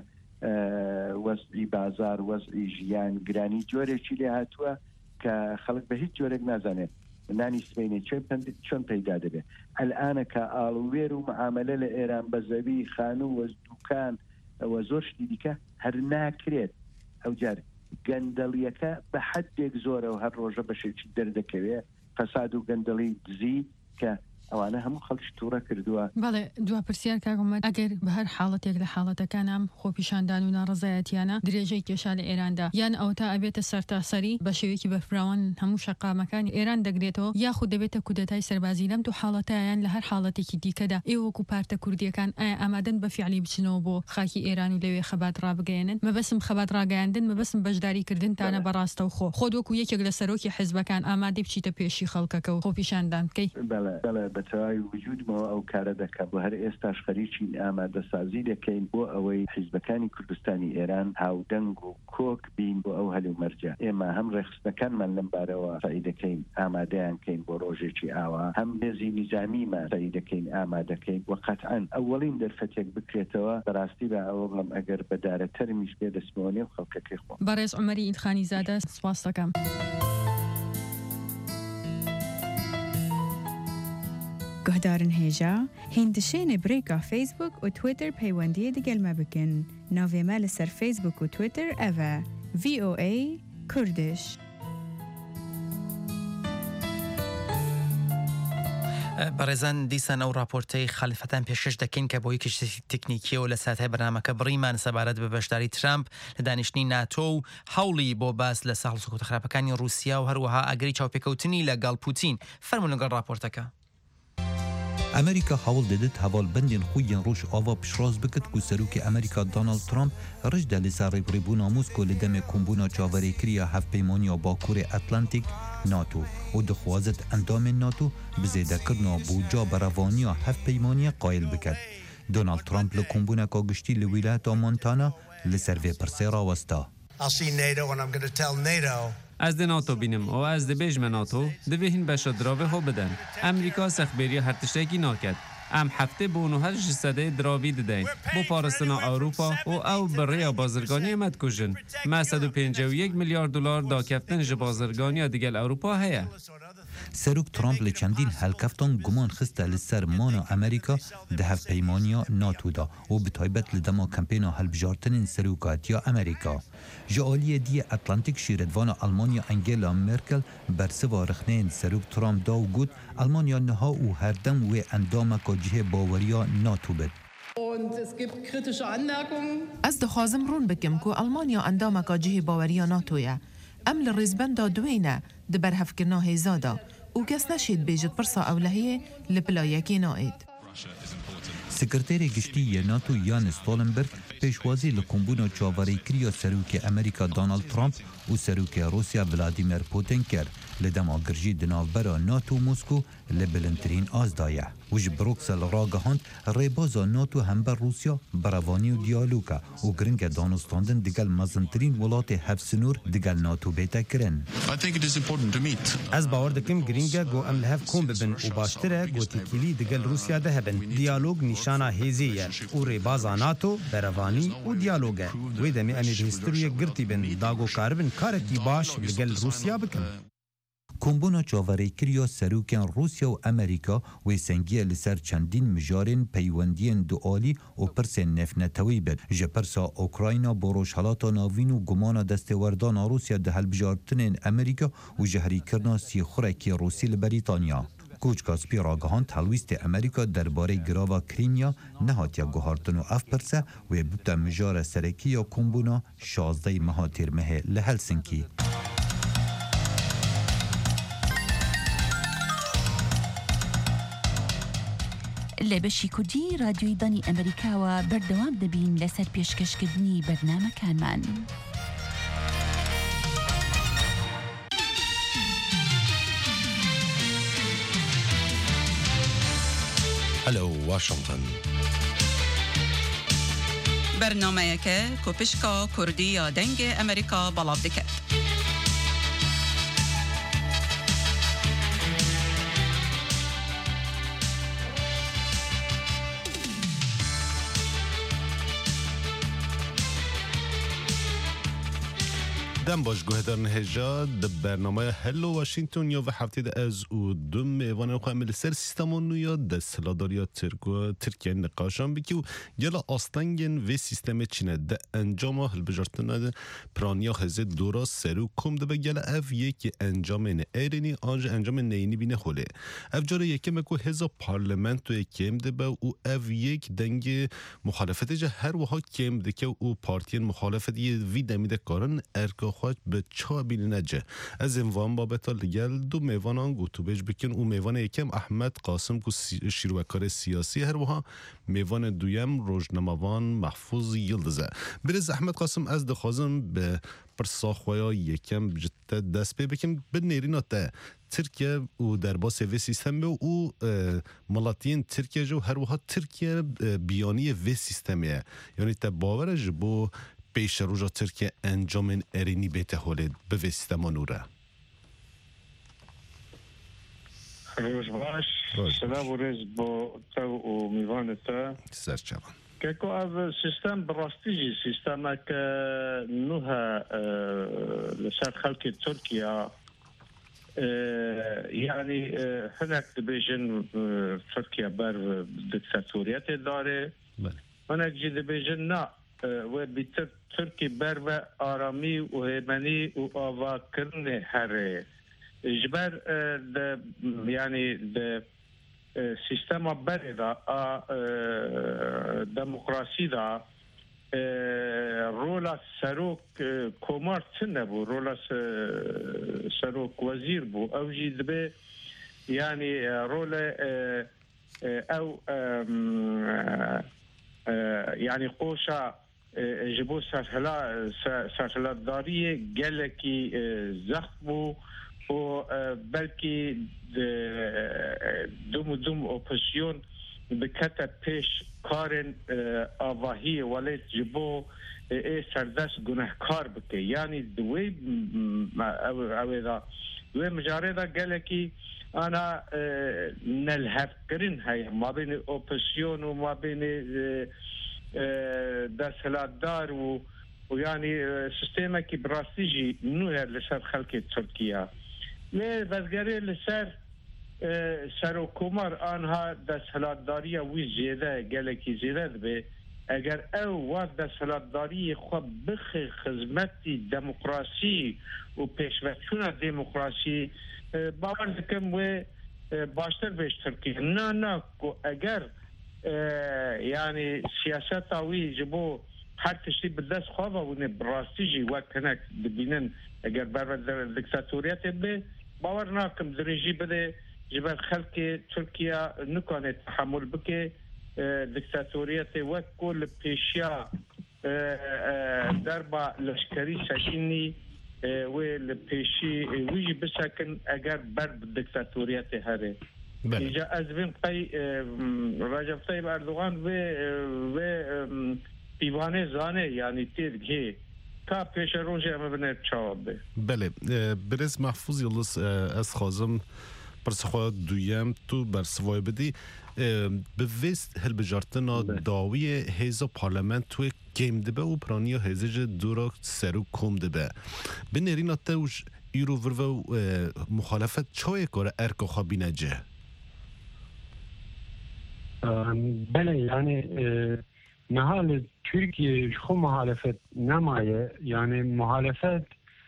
وەزعی بازار وەزعی ژیان گرانی جۆرێکی لێ هاتووە کە خەڵک بە هیچ جۆرێک نازانێت نانی سبینێ چۆن پەیدا دەبێت. ئەلئانە کە ئاڵوێر و معاملە لە ئێران بە زەوی خانوو و دوکان ئەوە زۆر شتی دیکە هەر ناکرێت. ئەو جار گەندەڵیەکە بە حەدێک زۆرە و هەر ڕۆژە بەشێکی دەردەکەوێت فەساد و گەندەڵی دزی کە ئەوانە هەموو خەڵک تووڕە کردووە. بەڵێ دوا پرسیار کاگومەر ئەگەر بە هەر حاڵەتێک لە حاڵەتەکانم خۆپیشاندان و ناڕەزایەتیانە درێژەی کێشا لە ئێراندا یان ئەو تا ئەبێتە سەرتاسەری بە شێوەیەکی بەفراوان هەموو شەقامەکانی ئێران دەگرێتەوە یاخود دەبێتە کودەتای سەربازی لەم دوو حاڵەتیان لە هەر حاڵەتێکی دیکەدا ئێوەکو پارتە کوردیەکان ئایا ئامادەن بە فیعلی بچنەوە بۆ خاکی ئێران و لەوێ خەبات ڕابگەێنن؟ مەبەسم خەبات ڕاگەیاندن مەبەسم بەشداریکردنتانە بەڕاستە و خۆ وەکو یەکێک لە سەرۆکی حیزبەکان ئامادەی بچیتە پێشی خەڵکەکە و خۆپیشاندان بکەی؟ بەڵێ بەتەواوی وجودمەوە ئەو کارە دەکات بۆ هەر ئێستاش خەریکی ئامادەسازی دەکەین بۆ ئەوەی حیزبەکانی کوردستانی ئێران هاودەنگ و کۆک بین بۆ ئەو هەلو مەرجە. ئێمە هەم ڕێخستەکانمان لەم بارەوە سعی دەکەین ئامادەیان کەین بۆ ڕۆژێکی ئاوا هەم هێزی نیزامیمان سعی دەکەین ئامادەکەین و قەتعەن ئەوەڵین دەرفەتێک بکرێتەوە بەڕاستی بە ئەوە بڵم ئەگەر بەدارە تەرمیش بێ دەستمەوە و خەڵکەکەی خۆ. بەڕێز عومەری ئیلخانی زادە سپاس دەکەم. گهدارن هێژا هیندشێنێ برێکا فیسبوک و تویتر پەیوەندیە دەگەلمە بکەن. ناوێمە لەسەر فیسبوک و تویتر ئەڤە VOA کوردش. بەڕێزان دیسان ئەو راپۆرتەی خەلیفەتان پێشکەش دەکەین کە بۆ یەکیش تکنیکیەوە لە ساتای بەرنامەکە بڕیمان سەبارەت بە بەشداری ترامپ لە دانیشتنی ناتۆ و هەوڵی بۆ باس لە ساڵسوکوتە خراپەکانی رووسیا و هەروەها ئەگەری چاوپێکەوتنی لەگەڵ پوتین. فەرموون لەگەڵ راپۆرتەکە. ئەمریکا هەوڵ دەدات هەواڵبەندێن خۆیان ڕۆژ ئاوا پیشڕاست بکات و سەرۆکی ئەمریکا دۆناڵد ترامپ ڕژدا لەسەر ڕێبڕێبوونا موسکۆ لە دەمێ کۆمبوونا چاوەڕێکریە هەفتپەیمانیە باکووری ئەتلانتیک ناتۆ و دەخوازت ئەندامێن ناتۆ بزێدەکردنەوە بوجا بەڕەوانیە هەفتپەیمانیە قایل بکات. دۆناڵد ترامپ لە کۆمبوونەکە گشتی لە ویلایەتە مۆنتانا لەسەر vê pirsê rawesta. از د ناتو بینم و از د بیجم ناتو دوی هین بشه دراوه ها بدن. امریکا سخبری هر تشتکی ناکد. ام هفته بونو هر جسده دراوی دادن. با پارستان اروپا و او برای بازرگانی امد کشن. ما 151 میلیارد دلار دا کفتن ج بازرگانی دیگل اروپا هیا. سەرۆک ترامپ لە چەندین هەلکەفتان گومان خستە لەسەر مانە ئەمریکا دە هەفتپەیمانیە ناتۆدا و بتایبەت لە دەما کەمپێنە هەڵبژارتنین سەرۆکاتیە ئەمریکا. ji aliyê diyê Atlantik şîretvana Almanya Angela Merkel bersiva rixneyên Serok Trump da û got Almanya niha û herdem wê endameka cihê baweriya NATO bit. از دخوازم رون بکم که آلمانیا اندامه که جه باوریا ناتویا ام لرزبندا دوینه دبر هفکرنا هیزادا و کس نشید بیجد پرسا اولهیه لپلایکی ناید. سکرتیر گشتی ناتو یان استولنبرگ پیشوازی لکمبونا چاوری کریا سروک امریکا دونالد ترامپ و سروک روسیا ولادیمیر پوتین کرد لدما گرجی دناوبرا ناتو موسکو لبلنترین آزدایه وج بروکسل راگهاند ریبازا ناتو هم بر روسیا براوانی و دیالوگا و گرنگ دانستاندن دگل مزنترین ولات هفسنور دگل ناتو بیتا کرن. از باور دکم گرینگا گو ام لحف کون ببن و باشتره گو تیکیلی دگل روسیا ده هبن دیالوگ نشانا هیزیه و ریبازا ناتو براوانی و دیالوگه وی دمی امید هستروی گرتی بن داگو کاربن کارکی باش دگل روسیا بکن. کمبونا چاوری کریا سروکن روسیا و امریکا و سنگیه لسر چندین مجارین پیوندین دوالی و پرسین نفنتوی بد جپرسا اوکراینا بروش حالاتا ناوین و گمانا دستوردان روسیا ده هلبجارتنین امریکا و جهری کرنا سی خورکی روسی لبریتانیا. کوچ کاسپی راگهان تلویست امریکا درباره گراوا کریمیا نهاتیا گوهارتن و اف پرسه و بوتا مجار سرکی یا کمبونا 16 مهاتیر مه لهلسنکی. لبشی کردی رادیوی دانی امریکا و بردوام دبین لسر پیشکشکردنی برنامه کانمان. هلو واشنطن. برنامه که کوپشکا کردی یا دنگ امریکا بلاف دکت. دم باش گوهدار نهجا د برنامه هلو واشنگتن یا و هفته ده از او دوم ایوان مقامل سر سیستمون یا د سلاداریا ترکیه نقاشان بکی و گلا آستنگن و سیستم چینه ده انجام هلبجارتنا ده پرانیا خزه دورا سرو کم ده بگلا اف یک انجام نه ایرینی آنج انجام نینی بینه خوله اف جاره یکم اکو هزا پارلمنت و یکم ده با او اف یک دنگ مخالفت جه هر وها کم ده که او پارتین مخالفت یه وی دمیده کارن ارکا خواهد به چا بینی نجه از اینوان بابتا لگل دو میوانان گوتو بیج بکن او میوان یکم احمد قاسم کو شیروکار سیاسی هر وها میوان دویم روزنامه‌وان محفوظ یلدزه برز احمد قاسم از دخوازم به پرساخویا یکم جتا دست پی بکن به نیرینات ترکیه و در باس و سیستم او ملاتین ترکیه جو هر وها ترکیه بیانی و سیستمیه یعنی تا باورش بو پیش روزا ترکیه انجام ارینی بیته هولید به سیستم نوره روز باش سلام و رز با تو و میوان تا سرچوان که که او سیستم براستیجی سیستم که نوها لسر خلق ترکیه يعني هناك دبيجن تركيا بر دكتاتوريات داره هناك جي دبيجن نا وبيتر تركي بر و آرامی و هیمنی و آوا کرنه هره جبر يعني د سیستم بر دا دموکراسی دا رولا سروک کومار تنبو رولا سروک وزیر بو او جید به يعني رولا او يعني قوشا جبو سرحلات داریه گلکی زخمو و بلکی دوم اپوزیسیون بکتا پیش کارن آواهی ولید جبو سردست گناهکار بکه یعنی دوی دوی مجاره دا گلکی انا نلحف کرن های ما بین اپوزیسیون و ما بین دستهلاتدار و یعنی سیستما کی براستیجی نوه لسر خلق ترکیه نه وزگاری لسر سر و کمر آنها دستهلاتداری وی زیده گلکی زیده به اگر او وقت دستهلاتداری خواب بخ خدمتی دموکراسی و پیشوچون دموکراسی باور دکم و باشتر بیش ترکیه نه که اگر يعني سياسات وي جبو هر تشتی به دست خواه و براستی جی وقت هنک ببینن اگر بر دیکتاتوریت به باور ناکم درجی بده جبر خلق ترکیه نکنه تحمل بکه دیکتاتوریت وقت کل پیشیا دربا لشکری سکینی و لپیشی ویجی بسکن اگر بر دیکتاتوریت هره اینجا از بین قی رجب طیب اردوغان و دیوانه زانه یعنی تیرگی تا پیش روز اما بنه چواب ده. بله برز محفوظ یلس از خازم برسخوا دویم تو برسوای بدی به وست هل بجارتنا داوی هیزا پارلمنت توی گیم دبه و پرانی هیزج دورا سرو کم دبه به نرینا تاوش ایرو ورو مخالفت چای کاره ارکا خوابینه جه؟ بله یعنی نهال ترکیه خو مخالفت نمایه یعنی مخالفت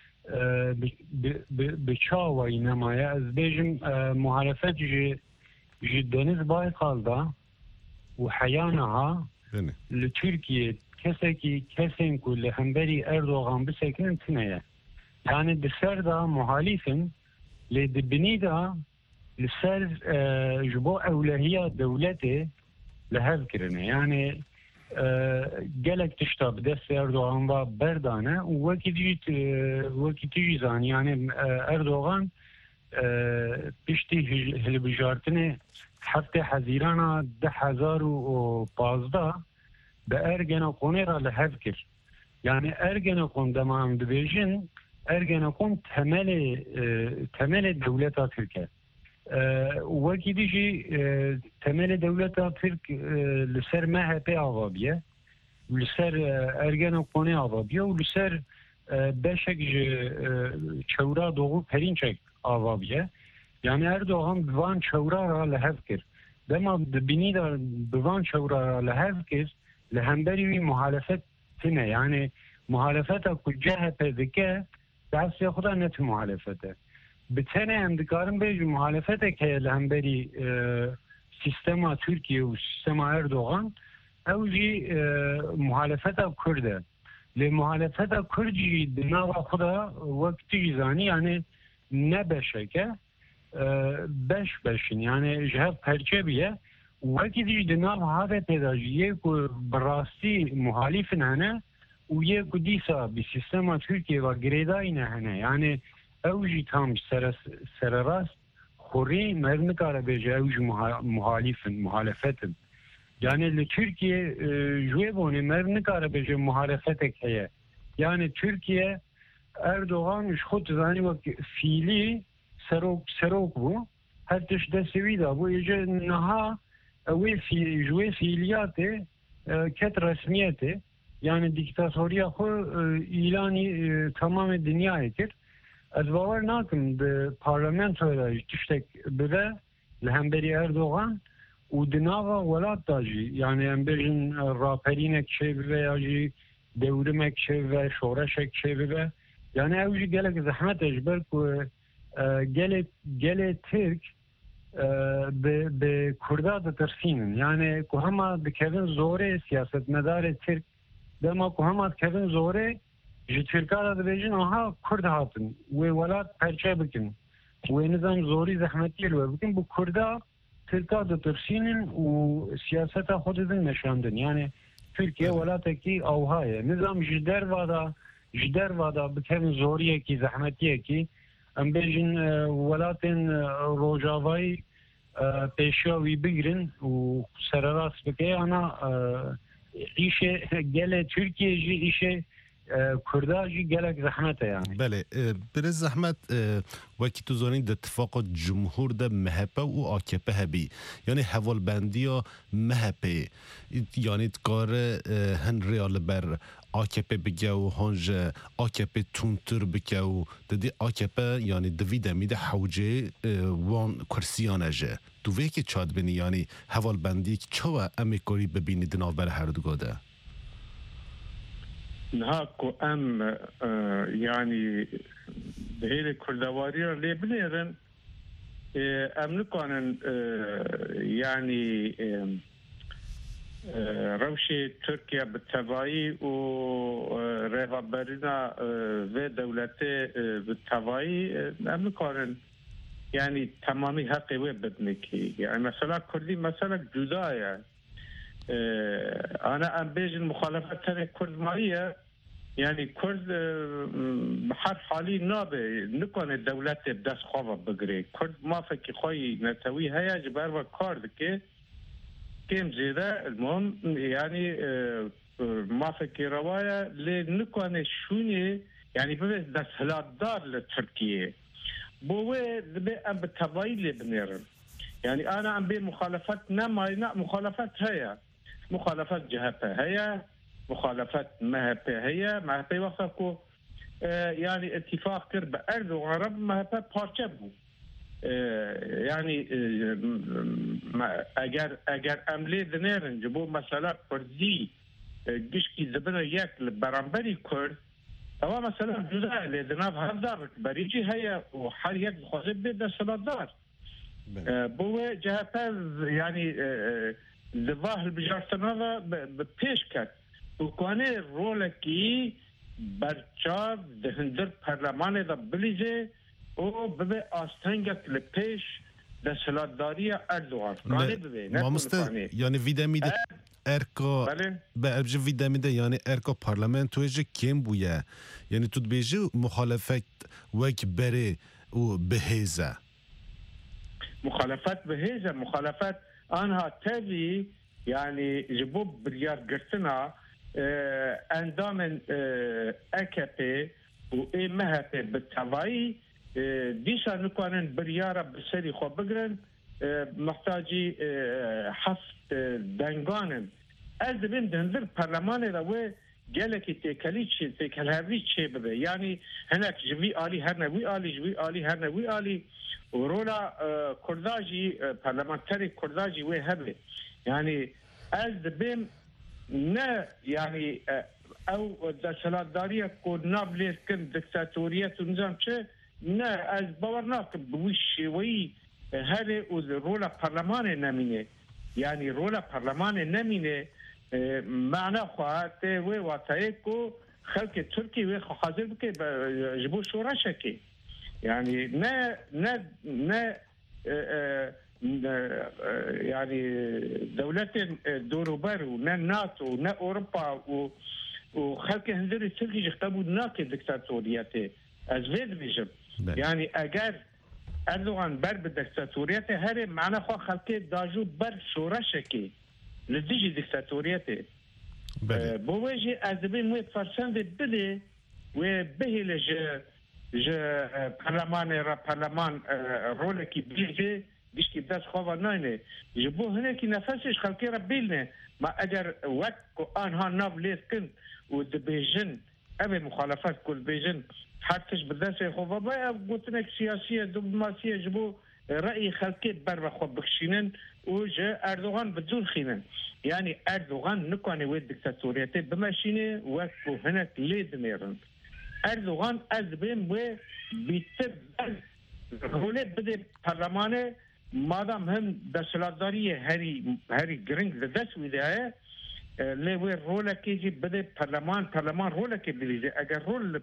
به چاوی نمایه از بیجم مخالفت جی دنیز بای قالده و حیانها لترکیه کسی که لهمبری اردوغان بسکنن تنیه یعنی دسر دا محالیفن لدبنی دا لسر جبو اولهیه دولته لهذ کرنه یعنی gelek tişta bi dest Erdoğan va berdane û wekî tîjî zanî yani Erdoğan piştî hilbijartinê heftê hezîrana 2015 bi Ergenekon ra li hev kir. Yani Ergenekon dema em dibêjin Ergenekon temelê dewleta Tirk e. وکی دیجی تمل دولت ترک لسر MHP آوابیه لسر ارگنوکون آوابیه و لسر بشک چورا دوغو پرینچک آوابیه یعنی اردوغان بوان چورا را لحظ کرد دما بینی دا بوان چورا را لحظ کرد لهمبری وی محالفت تنه یعنی محالفت که جهت دکه دست خدا نت محالفته بتنه هم دکارم بیجو محالفته که لهمبری سیستم ترکیه و سیستم اردوغان او جی محالفت کرده لی محالفت کردی دناغ خدا وقتی زانی یعنی نبشه که بش بشین یعنی جهت پرچه بیه وقتی دیج دناغ هاده پیدا جی یک براستی محالیف نهنه و یک دیسا بی سیستم ترکیه و گریدای نهنه یعنی اوجی تام سر راست خوری مرن کاره بیجه اوج محالفتن یعنی لترکیه جوی بونه مرن کاره بیجه محالفتک هیه یعنی ترکیه اردوغان خود زانی و فیلی سروک بو هر تش دستوی دا بو ایجه نها اوی جوی فیلیاته کت رسمیته یعنی دیکتاتوریا خو ایلانی تمام دنیای کرد از باور ناکم به پارلمنت های تشتک بده لهمبری اردوغان و دناغا ولات داجی یعنی هم بیشن راپرینک چه بده یا جی دورمک چه بده شورشک چه بده یعنی اوجی گلک زحمت اجبر که گل ترک به کرده ترسینن یعنی که همه دکرن زوره سیاست مدار ترک دما که همه دکرن زوره جی ترکا دا بیجن آها کرد هاتن و ولات پرچه بکن و نظام زوری زحمتی رو بکن بو کردا ترکا دا ترسینن و سیاست خودتن نشاندن یعنی ترکیه ولات کی اوهای نظام جدر وادا بکن زوریه کی زحمتیه کی ام بیجن ولاتن روجاوی پیشاوی بگیرن و سرراس بکه انا ایشه گل ترکیه جی ایشه کرداجی گلک زحمته یعنی بله برز زحمت وکی تو زانین ده اتفاق جمهور ده MHP و AKP هبی یعنی حوال بندی ها MHP یعنی کار هن ریال بر AKP بگه و هنج AKP تونتر بگه و ده AKP یعنی دویده میده حوجه وان کرسیانه جه دوی که چاد بینی یعنی حوال بندی که چوه امیکاری ببینی دناو بر هر دو ده نهاكو ام يعني بهيل كردواري اللي بنيرن ام نكونن يعني روشي تركيا بالتبعي ورغبرنا في دولتي بالتبعي نمكن يعني تمامي حقي وبدنكي يعني مثلا كردي مثلا جدايا انا ام بيج المخالفات تاني كرد معي يعني كرد بحر حالي نابه نكون الدولات بدس خوفا بقري كرد ما فكي خوي نتوي هيا جبار وكارد كم زيادة المهم يعني ما فكي رواية لنكون شوني يعني بس دس هلادار لتركيا بوه دبي ام بالتبعي لبنيرن يعني انا عم بين مخالفات نما مخالفات هيا مخالفات جهبه هيا مخالفات مهبه هيا مهبه وصفكو يعني اتفاق كرب ارض وغرب مهبه بارشبو يعني اگر عمله دنيرن جبو مسألة كردي گشکی دبنا یک برانبری کرد اما مثلا جدا لدناف هفدار بریجی هيا وحال یک خوزه بيد سلطدار بوه جهتا يعني لظاهر بجارتنا بپیش کرد وكانه رولكي برچاو دهندر پرلمان دا بلیزه و ببه آستنگک لپیش ده سلطداری اردوغان کانه ببه نکنه يعني ویده میده ارکا به ابج ویده میده یعنی ارکا پارلمان تویجه کم بویه یعنی تو بیجه مخالفت وک بره و بهیزه مخالفت بهیزه مخالفت آنها تاوی يعني جبوب بريار قرتنا اندام اكبي و اي مهبي بالتبعي ديشا نكونن بريارة بسري خو بقرن محتاجي حفت دنگانن از بين دهندر برلمان روي جالكي تكالهاوي تشي ببه يعني هناك جوي آلي هرنا وي آلي جوي آلي هرنا وي آلي ورولا كرداجي برلمانتري كرداجي وي هبه يعني از بين نه يعني او دسلاتداريه كو نابلير كن دكتاتوريه نظام چه نه از باورناك بوش وي هذه رولا برلمان نمينه يعني رولا برلمان نمينه معنى خواهد وي واتايكو خلق تركي وي حاضر بكي جبو شورا شكي يعني نه يعني دولات دوروبر ونا ناتو ونا اوروبا وخلق هندري تركي يختبوا ناكي دكتاتورياتي ازفيد بيجب يعني اگر اردوغان بر بدكتاتورياتي هري معنا خو خلق داجو بر شورا شكي لديجي دكتاتورياتي بوجي ازبين مويت فرسان بدي وبهي لج برلمان رولكي بيجي بيشكي بداس خوفا ناينه جبو هناكي نفسش خلقي ربيلنا ما اجر وكو انها ناف ليس كنت ودبيجن ابي مخالفات كل بيجن حتىش بداس خوفا بايا قلت لك سياسيه دبلوماسيه جبو راي خلقي بر خو بخشينن وجا اردوغان بدون خينن يعني اردوغان نكوني ويد ديكتاتوريتي بماشينه وكو هناك ليد ميرن اردوغان از بين و بيتر رولت بده برلمانه مادام هم دستلاتداری هری گرنگ دست میده لیوی رولا کیجی بده برلمان رولا کی بلیزه اگر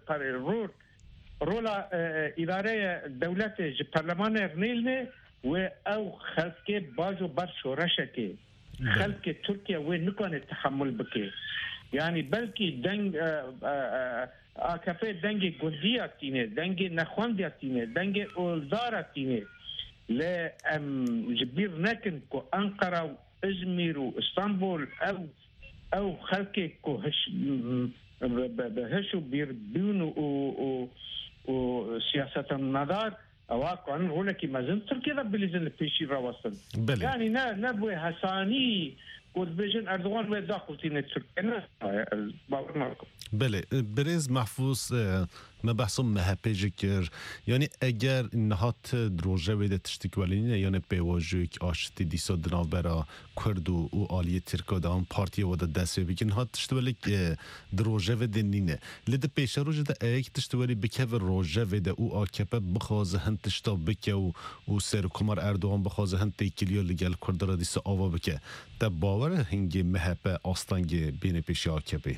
رولا اداره دولت ج برلمان رنیلنه و او خلق باجو بر شورشکی خلق ترکیه و نکنه تحمل بکی يعني بلكي دنگ آكافي دنگي گلدياتينه دنگي نخواندياتينه دنگي اولداراتينه لا جبير نكن كو أنقرة وإزمير وإسطنبول أو خلقي كو هشو بيربيون وسياسة النظار أواقع عنه هو لكي ما زلت تركيا بليزن الفيشي رواسن يعني نبوي هساني والبيجن أردوغان ويداخل تيني تركيا بله برز محفوظ ما بحثم مهپیج کر یعنی اگر نهات دروژه ویده تشتیکوالینه یعنی پیواجوک آشتی دیسا دناو برا کرد و آلیه ترکا دا هم پارتیه و دا دسته بکن نهات تشتوالی دروژه ویده نینه لیده پیشه روژه دا ایک تشتوالی بکه و روژه ویده او آکپه بخوازه هن تشتا بکه و سر کمار اردوان بخوازه هن تیکلیو لگل کرد را دیسا آوا بکه تا باور هنگی مهپه آستانگی بین پیشه آکپه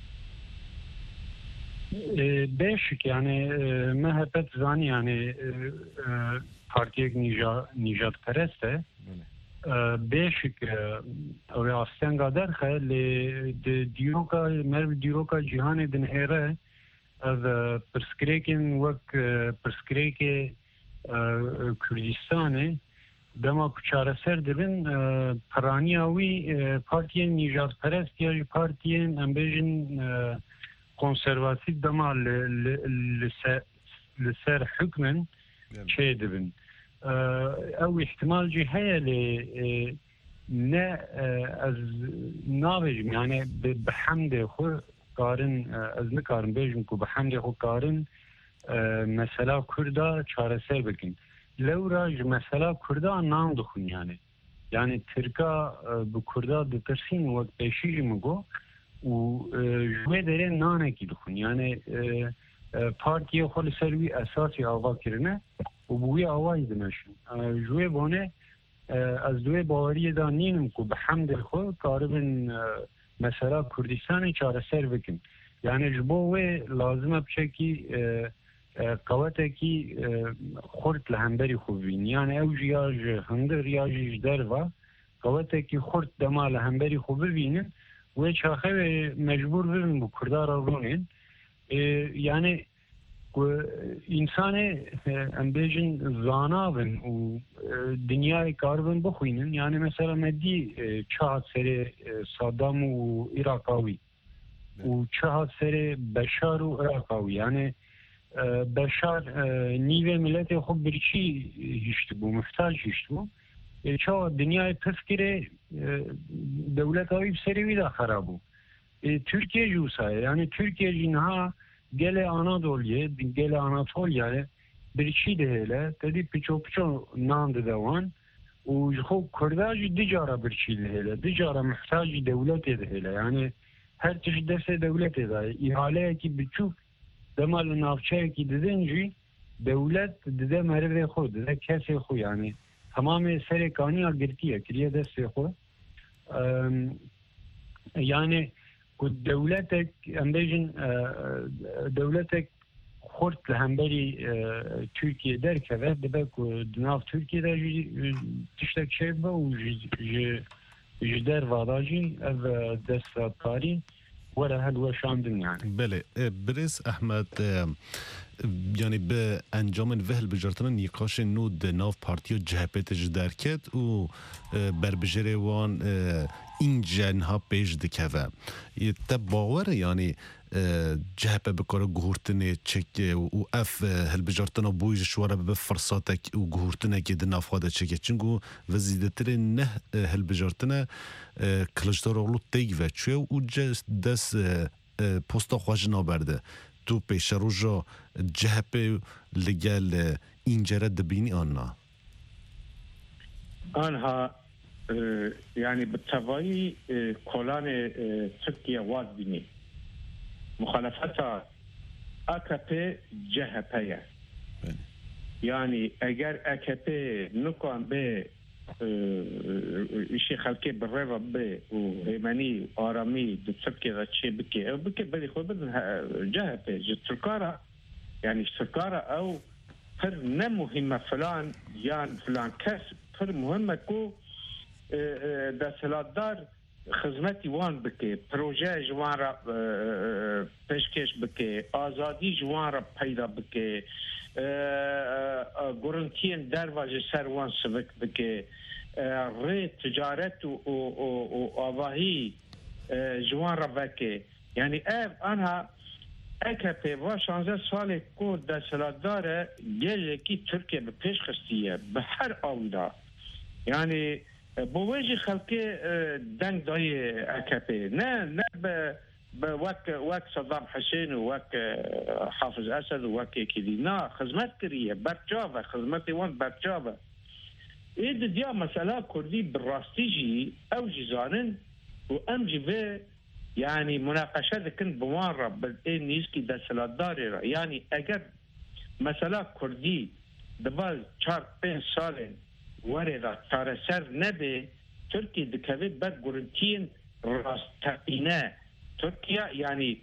باشك يعني مهبت زاني يعني بارتيك نيجات برسته باشك او استنگا درخه لديروكا مرب ديروكا جهان دنهره از پرسکریکن وک پرسکریک کردستانه دما کچاره سر دبن پرانیاوی پارتیین نیجات پرست یا پارتیین امبیجن konservatif dama لسر حكما شيء دبن او احتمال جي هيا نا از نابج يعني بحمد خو قارن از نكارن بيجن كو بحمد خو قارن مثلا كردا چارسر بكن لو راج مثلا كردا نام دخون يعني تركا بكردا دترسين وقت بيشي مگو و جوه داره نانه کی دخون یعنی پارتی خود سروی اساسی آوا کرنه و بوی آوایی دمشن جوه بانه از دوی باوری دا نینم که به حمد خود کاربن مثلا کردستان چاره سر بکن یعنی جبوه لازمه بشه کی قوته کی خورد لهمبری خوب بین یعنی او جیاج هنگر یا جیج در و قوته کی خورد دما لهمبری خوب بینن و چاخه مجبور ببین با کردار رونین یعنی انسان امبیجن زانا بن و دنیای کار بن بخوینن یعنی مثلا مدی چهات سر صدام و عراقاوی و چهات سر بشار و عراقاوی یعنی بشار نیوه ملت خوب برچی هشت بو محتاج هشت بو چه دنیای تفکر دولت هایی بسری دا خرابو ترکیه جوسا یعنی ترکیه جنها گل آناتولیه برچی دهیله تدی پچو نام دوان و خب کرداج دیجارا برچی دهیله دیجارا محتاج دولت دهیله یعنی هر تش دست دولت ده ایحاله کی بچوک دمال نافچه کی ددنجی دولت دده مرد خود دده کسی خود یعنی تمام سر کانی ها گرتیه کریه دست خود یعنی دولتك امبيجن دولتك خورت لهمبري تركيا دركه دبك دناف تركيا دا تشتك شيبه و جدار واداجي اف دست طاري ولا هل شاندن يعني بله برز احمد يعني بانجام وهل بجرتنا نقاش نود ناف بارتيو جهبت جداركت و بربجري وان این جنها پیش دکوه تا باور یعنی جهبه بکاره گهورتنه چکه و اف هل بجارتنا بویج شواره به فرصاتک و گهورتنه که دن افخاده چکه چنگو و زیدتر نه هل بجارتنه کلشتار اغلو تیگ و چوه و دست پستا خواج نابرده تو پیش روژا جهبه لگل اینجره دبینی آنها يعني بالتوالي كولان تركيا واد بني مخالفتها AKP جهبية يعني اگر AKP نكون به شيء خلقي بالربا به وهيماني وآرامي تركيا شيء بكي بدي خود بدن جهبية تركارا يعني تركارا او فر نمهمة فلان يعني فلان كسب فر مهمة كو دستهلاتدار خدمتی وان بکه پروژه جوان را پیشکش بکه آزادی جوان را پیدا بکه گرنتین دروازه سر وان سبک بکه ری تجارت و آواهی جوان را بکه یعنی آنها AKP و 16 سال کو دستهلاتدار گله کی ترکیه به پیش خستیه به هر آویدا یعنی بوجه خلقی دنگ دای AKP نه به وك صدام حسين وك حافظ اسد وك كذي نا خدمات كريه برجافه خدمتي وان برجافه ايد ديا مساله كردي بالراستيجي او جيزانن وام جي يعني مناقشات كنت بمره بالنيزكي دا سلاداري يعني اگر مساله كردي دبال 4-5 سال ورده تارسر نبي تركي دكوي بد جورنتين راستقينه تركيا يعني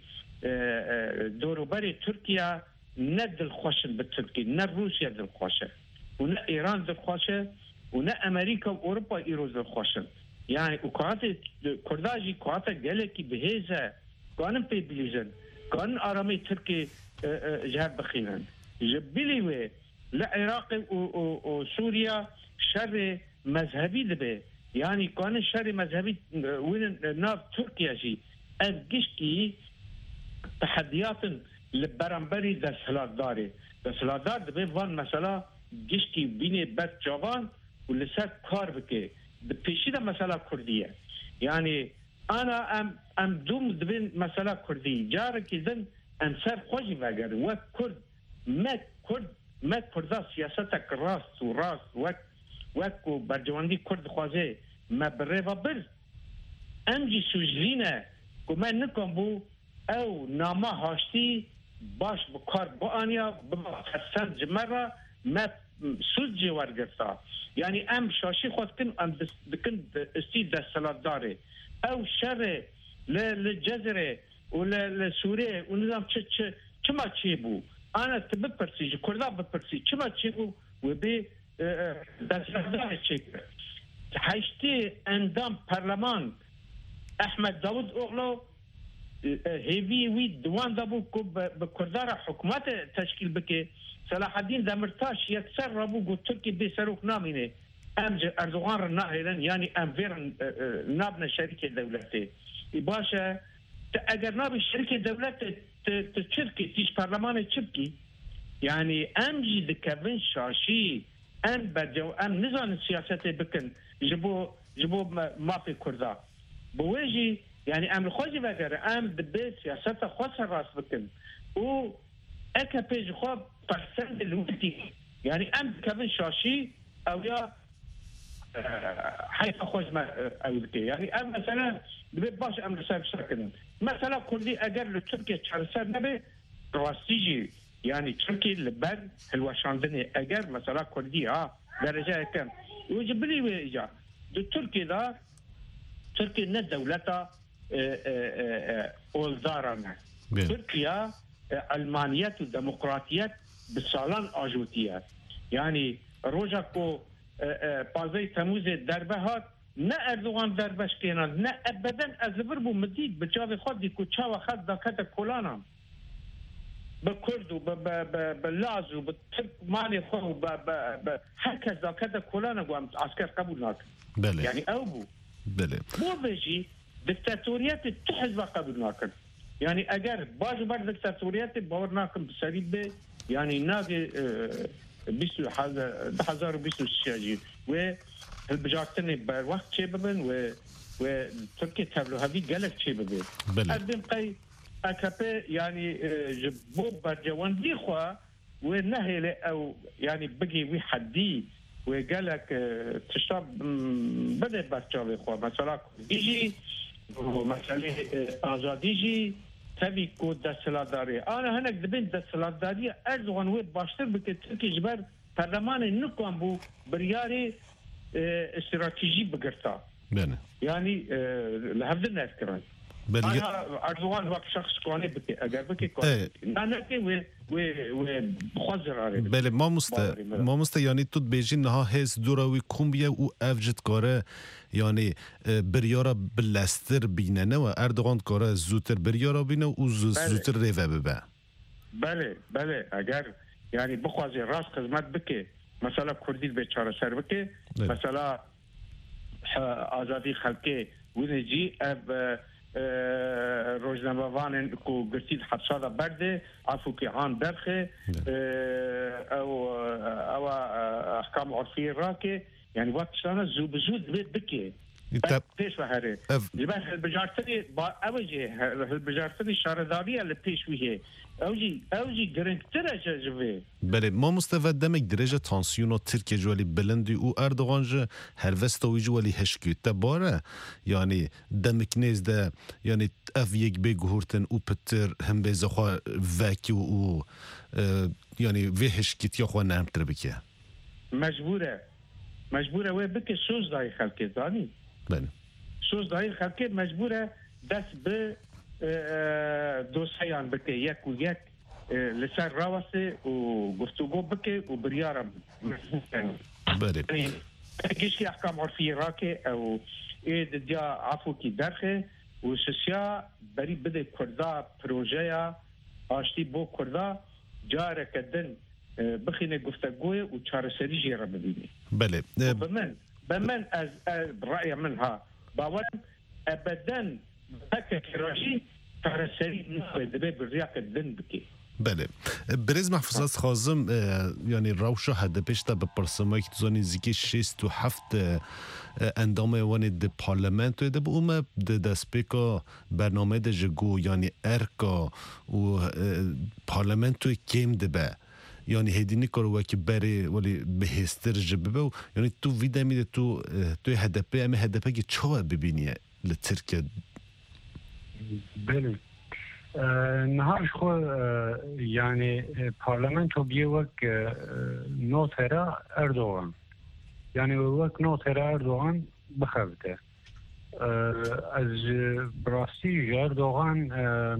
دوروبري تركيا ند الخوشن بالتركي نا روسيا دلخوشه ونا ايران دلخوشه ونا امريكا واوروبا ايروز دلخوشن يعني وكانت كرداجي كانت جالكي بهذا كانن بيبليزن كان ارامي تركي جهاد بخينان جبلي العراق وسوريا شر مذهبي دبي يعني كان شر مذهبي وين ناف تركيا شي الجشكي تحديات لبرامبري دسلاداري دسلادار دبي وان مسألة جشكي بيني بات جوان ولسات كار بكي بتشيد مسألة كردية يعني أنا أم دوم دبين مسألة كردية جارك إذن أنصار خوشي فاقر وكرد ما كردا سياستك راست وراست وكو برجواندي كرد خوازي ما بريفا بل أمجي سوجلينا كما نكون بو أو ناما هاشتي باش بكار بقانيا بمحسن جمرة ما سوجي ورقرتا يعني أم شاشي خود كن أم بكن استيد السلاد داري أو شر للجزرة ولسوريا ونظام كما تشيبو أنا تبي برسي كردا ببرسي كما تشيبو وبي السلاد داري تشيك حيشتي اندام برلمان احمد داود اوغلو هيفي وي دوان دابو بكردار حكومات تشكيل بكي صلاح الدين دمرتاش يكسر رابو قلت تركي بيسروك نامينه ام اردوغان رناهيرا يعني ام فيرن نابنا شركه دولتي باشا اگر نابي شركه دولتي تشركي تيش برلمان تشركي يعني ام جي دكافن شاشي ام بدو ام نظام السياسات بكن جبو ما في كردا بوجي يعني ام الخوجي بقر ام دبي سياسات خاصه راس بكن و اكا بيج خوب برسنت الوقتي يعني ام كافن شاشي او يا حيث خوج ما او يعني ام مثلا دبي باش ام رسال ساكن مثلا كردي اگر لتركيا تشارسر نبي راستيجي يعني تركي لبن الواشاندني اگر مثلا كردي درجه كم ويجب لي ويجا تركي دا تركي ند دولتا اولدارنا تركيا علمانيات وديمقراطيات بالصالان اجوتيات يعني روجاكو بازي تموز دربهات نا اردوغان دربش كينا نا ابدا ازبربو مديد بجاوي خدي كوتشاوا خد داكتا كولانا بكرد وباللاز وبالترك مالي خو هكذا كذا كولانا قام عسكر قبولناك بله يعني اوبو بله مو بيجي دكتاتوريات تحزب قبولناك يعني اگر باجو بعد دكتاتوريات باورناكم بسريب يعني ناقي بيسو هزار بيسو الشاجي و البجاكتني بوقت شي ببن و تركيا تابلو هذه قالك شي ببن أردن قي أكبر يعني جبوب برجوان دي خوا ونهي أو يعني بقي وحدي وقالك تشرب بدأ برجوان خوا مثلا يجي مثلا آزاديجي تبي كود دستلاداري أنا هناك دبين دستلاداري أردوغان ويب باشتر بكتركي جبر برلمان نقوم بو برياري استراتيجي بقرتا يعني لهذا نذكران أنا أردوغان وقت شخص كوني بكي أجر بكي كوني أنا كي و بخزر عليه بله ما مست يعني تود بيجين نها هز دوراوي كومبيا و أفجد كاره يعني بريارا بلاستر بيننا و أردوغان كاره زوتر بريارا بينه و زوتر ريفا ببا بله أجر يعني بخوازي راس خدمت بكي مثلا كردي بيچاره سر بكي مثلا آزادی خلقی ونجی اب روزنامه‌وان کو گرتید حبسادا برده عفو که هان برخه او احکام عرفی راکه يعني وقت شانا زود بكي پیش و هره جبه هالبجارتني اوجه هالبجارتني شاردارية اللي پیش ویه اوجي گرنگتره جوه بله ما مستفاد درجه تانسیون ترکیه جوالی بلندی و اردوغان جه هر وستوی جوالی هشکیت تباره یعنی دمک نیز ده یعنی اف یک بگهورتن و پتر هم به زخوا وکی و یعنی وی هشکیت یا خواه نرمتر بکه مجبوره و بکه سوز دای خلقه دانی بله سوز دای خلقه مجبوره دست به دوسیان بکه یک و یک لسر راوسه و گفتگو بکه و بریارم بله گیشی احکام عرفی راکه او اید دیا عفو کی درخه و سسیا بری بده کردا پروژه آشتی بو کردا جاره کدن بخینه گفتگوی و چارسری جیره ببینی بله بمن از رأی من ها باورم ابدا هکه کراجی چارسری نوه دبه بریا کدن بکی بله برز محفوظات خازم یعنی روشا هدپش تا بپرسمه که توزانی زیکی 6 و 7 اندام وانی ده پارلمنت ده به اومه ده دسپیکا برنامه ده جگو یعنی ارکا و پارلمنتو کم ده به یعنی هدینی کارو که بره ولی بهستر جبه و یعنی تو ویده میده تو هدپه اما هدپه که چه ببینیه لترکه بله نهارش خو يعني بارلمانتو بيوك نوترا اردوغان يعني وك نوترا اردوغان بخبته از براستی اردوغان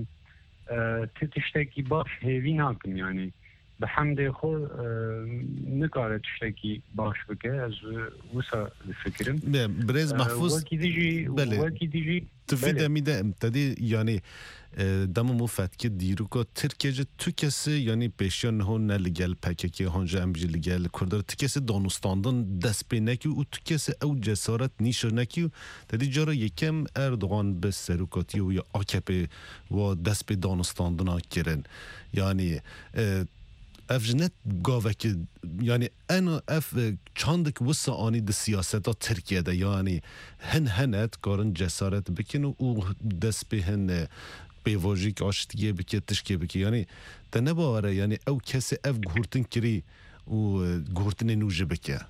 تشتكي باش هيفي ناكم يعني بحمد خو نكاره تشتكي باش بكه از وسا الفكرم برز محفوظ وكي ديجي تفيد میده امتدی یعنی دم مفت که دیرو که ترکیه تو کسی یعنی پیشیان هون نلگل پککی هونجا امجی لگل کردار تو کسی دانستاندن دست پی نکی و تو کسی او جسارت نیشر نکی و تدی جارا یکم اردوغان به سروکاتی و یا آکپی و دست پی دانستاندن ها کرن یعنی اف جنت گاوه که یعنی انا اف چاندک وسا آنی ده سیاستا ترکیه ده یعنی هنت کارن جسارت بکن و دست به هن بیواجیک آشتیه بکه تشکیه بکه یعنی ده نباره یعنی او کسی اف گهورتن کری و گهورتن نوجه بکه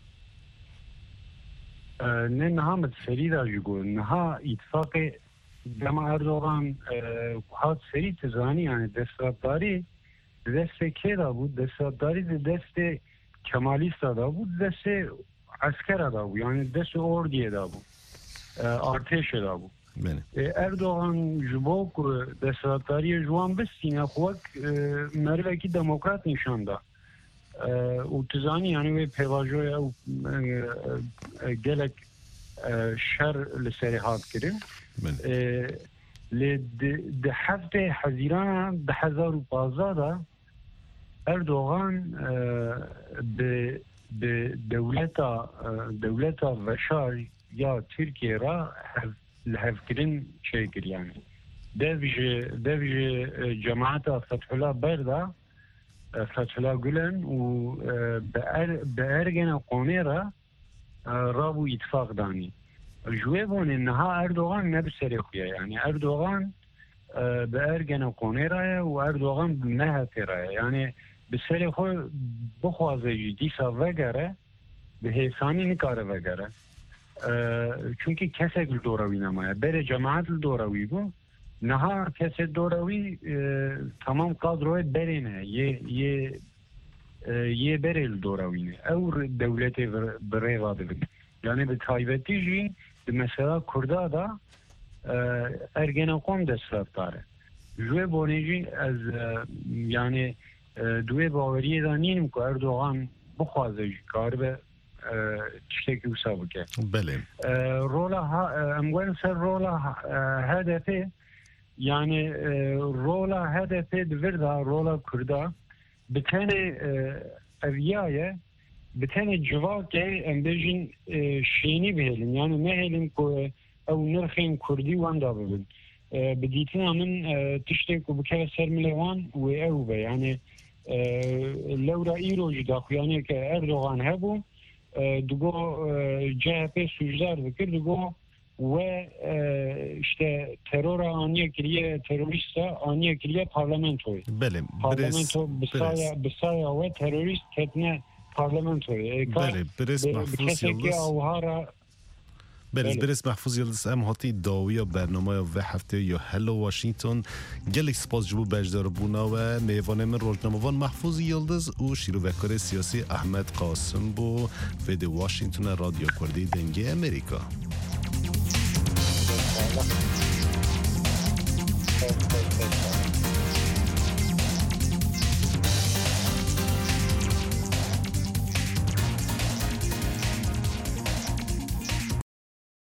نه نها متفری دا جگو نها اتفاق جمع اردوغان هات سری تزانی یعنی دسترابداری دست که دا بود دستداری دست کمالیست دا بود دست عسکر دا بود یعنی دست اردیه دا بود ارتش دا بود اردوغان جبوک دستداری جوان بستینه خوک مروه کی دموکرات نشان دا و تزانی یعنی وی پیواجوی او گلک شر لسری حاد کرن ده هفته حزیران 2015 اردوغان به دولتا بشار یا ترکیه را لحفکرین چیکر یعنی دویج جماعت فتح الله برده فتح الله گلن و به ارگن قونه را رابو اتفاق دانی جوابون انها اردوغان نبسری خویه یعنی اردوغان به ارگن قونه رای و اردوغان به نهت رای یعنی بسری خو بخوازه دیسا وگره به حسانی نکاره وگره چونکه کسی دوروی نمایه بره جماعت دوروی بو نها کسی دوروی تمام قادروی برینه یه بره دوروی نه او دولت بره واده بگه یعنی به تایبتی جی به مثلا کرده دا ارگن قوم دسترات داره جوه بانیجی از یعنی دوی باوریه دا نینم که اردوغان بخوازه جی کار به تشتکی وسا بکه بله رولا امگوین سر رولا هدفه یعنی رولا هدفه دورده رولا کرده بتنه اویایه بتنه جواکه امبیجین شینی بهلن یعنی نهلن که او نرخین کردی واندا ببین بدیتنا من تشتك وبكره سر ملوان وأوبة يعني لو رأي روج داخل يعني كأردوغان هبو دگو CHP سوژدار بکر دگو و işte terör aniye kiriye terörist aniye kiriye parlamentoy. بله. Parlamento bisaya ve terörist tetne parlamentoy. بله. برس محفوظ یلدز. برس محفوظ یلدز ام هاتی داوی برنامه و هفته یا هلو واشنگتن گلیک سپاس جبو بجدار بونا و میوانه من روزنامه‌وان محفوظ یلدز و شیرو وکار سیاسی احمد قاسم بو وید واشنگتن رادیو کردی دنگی امریکا. Thank you.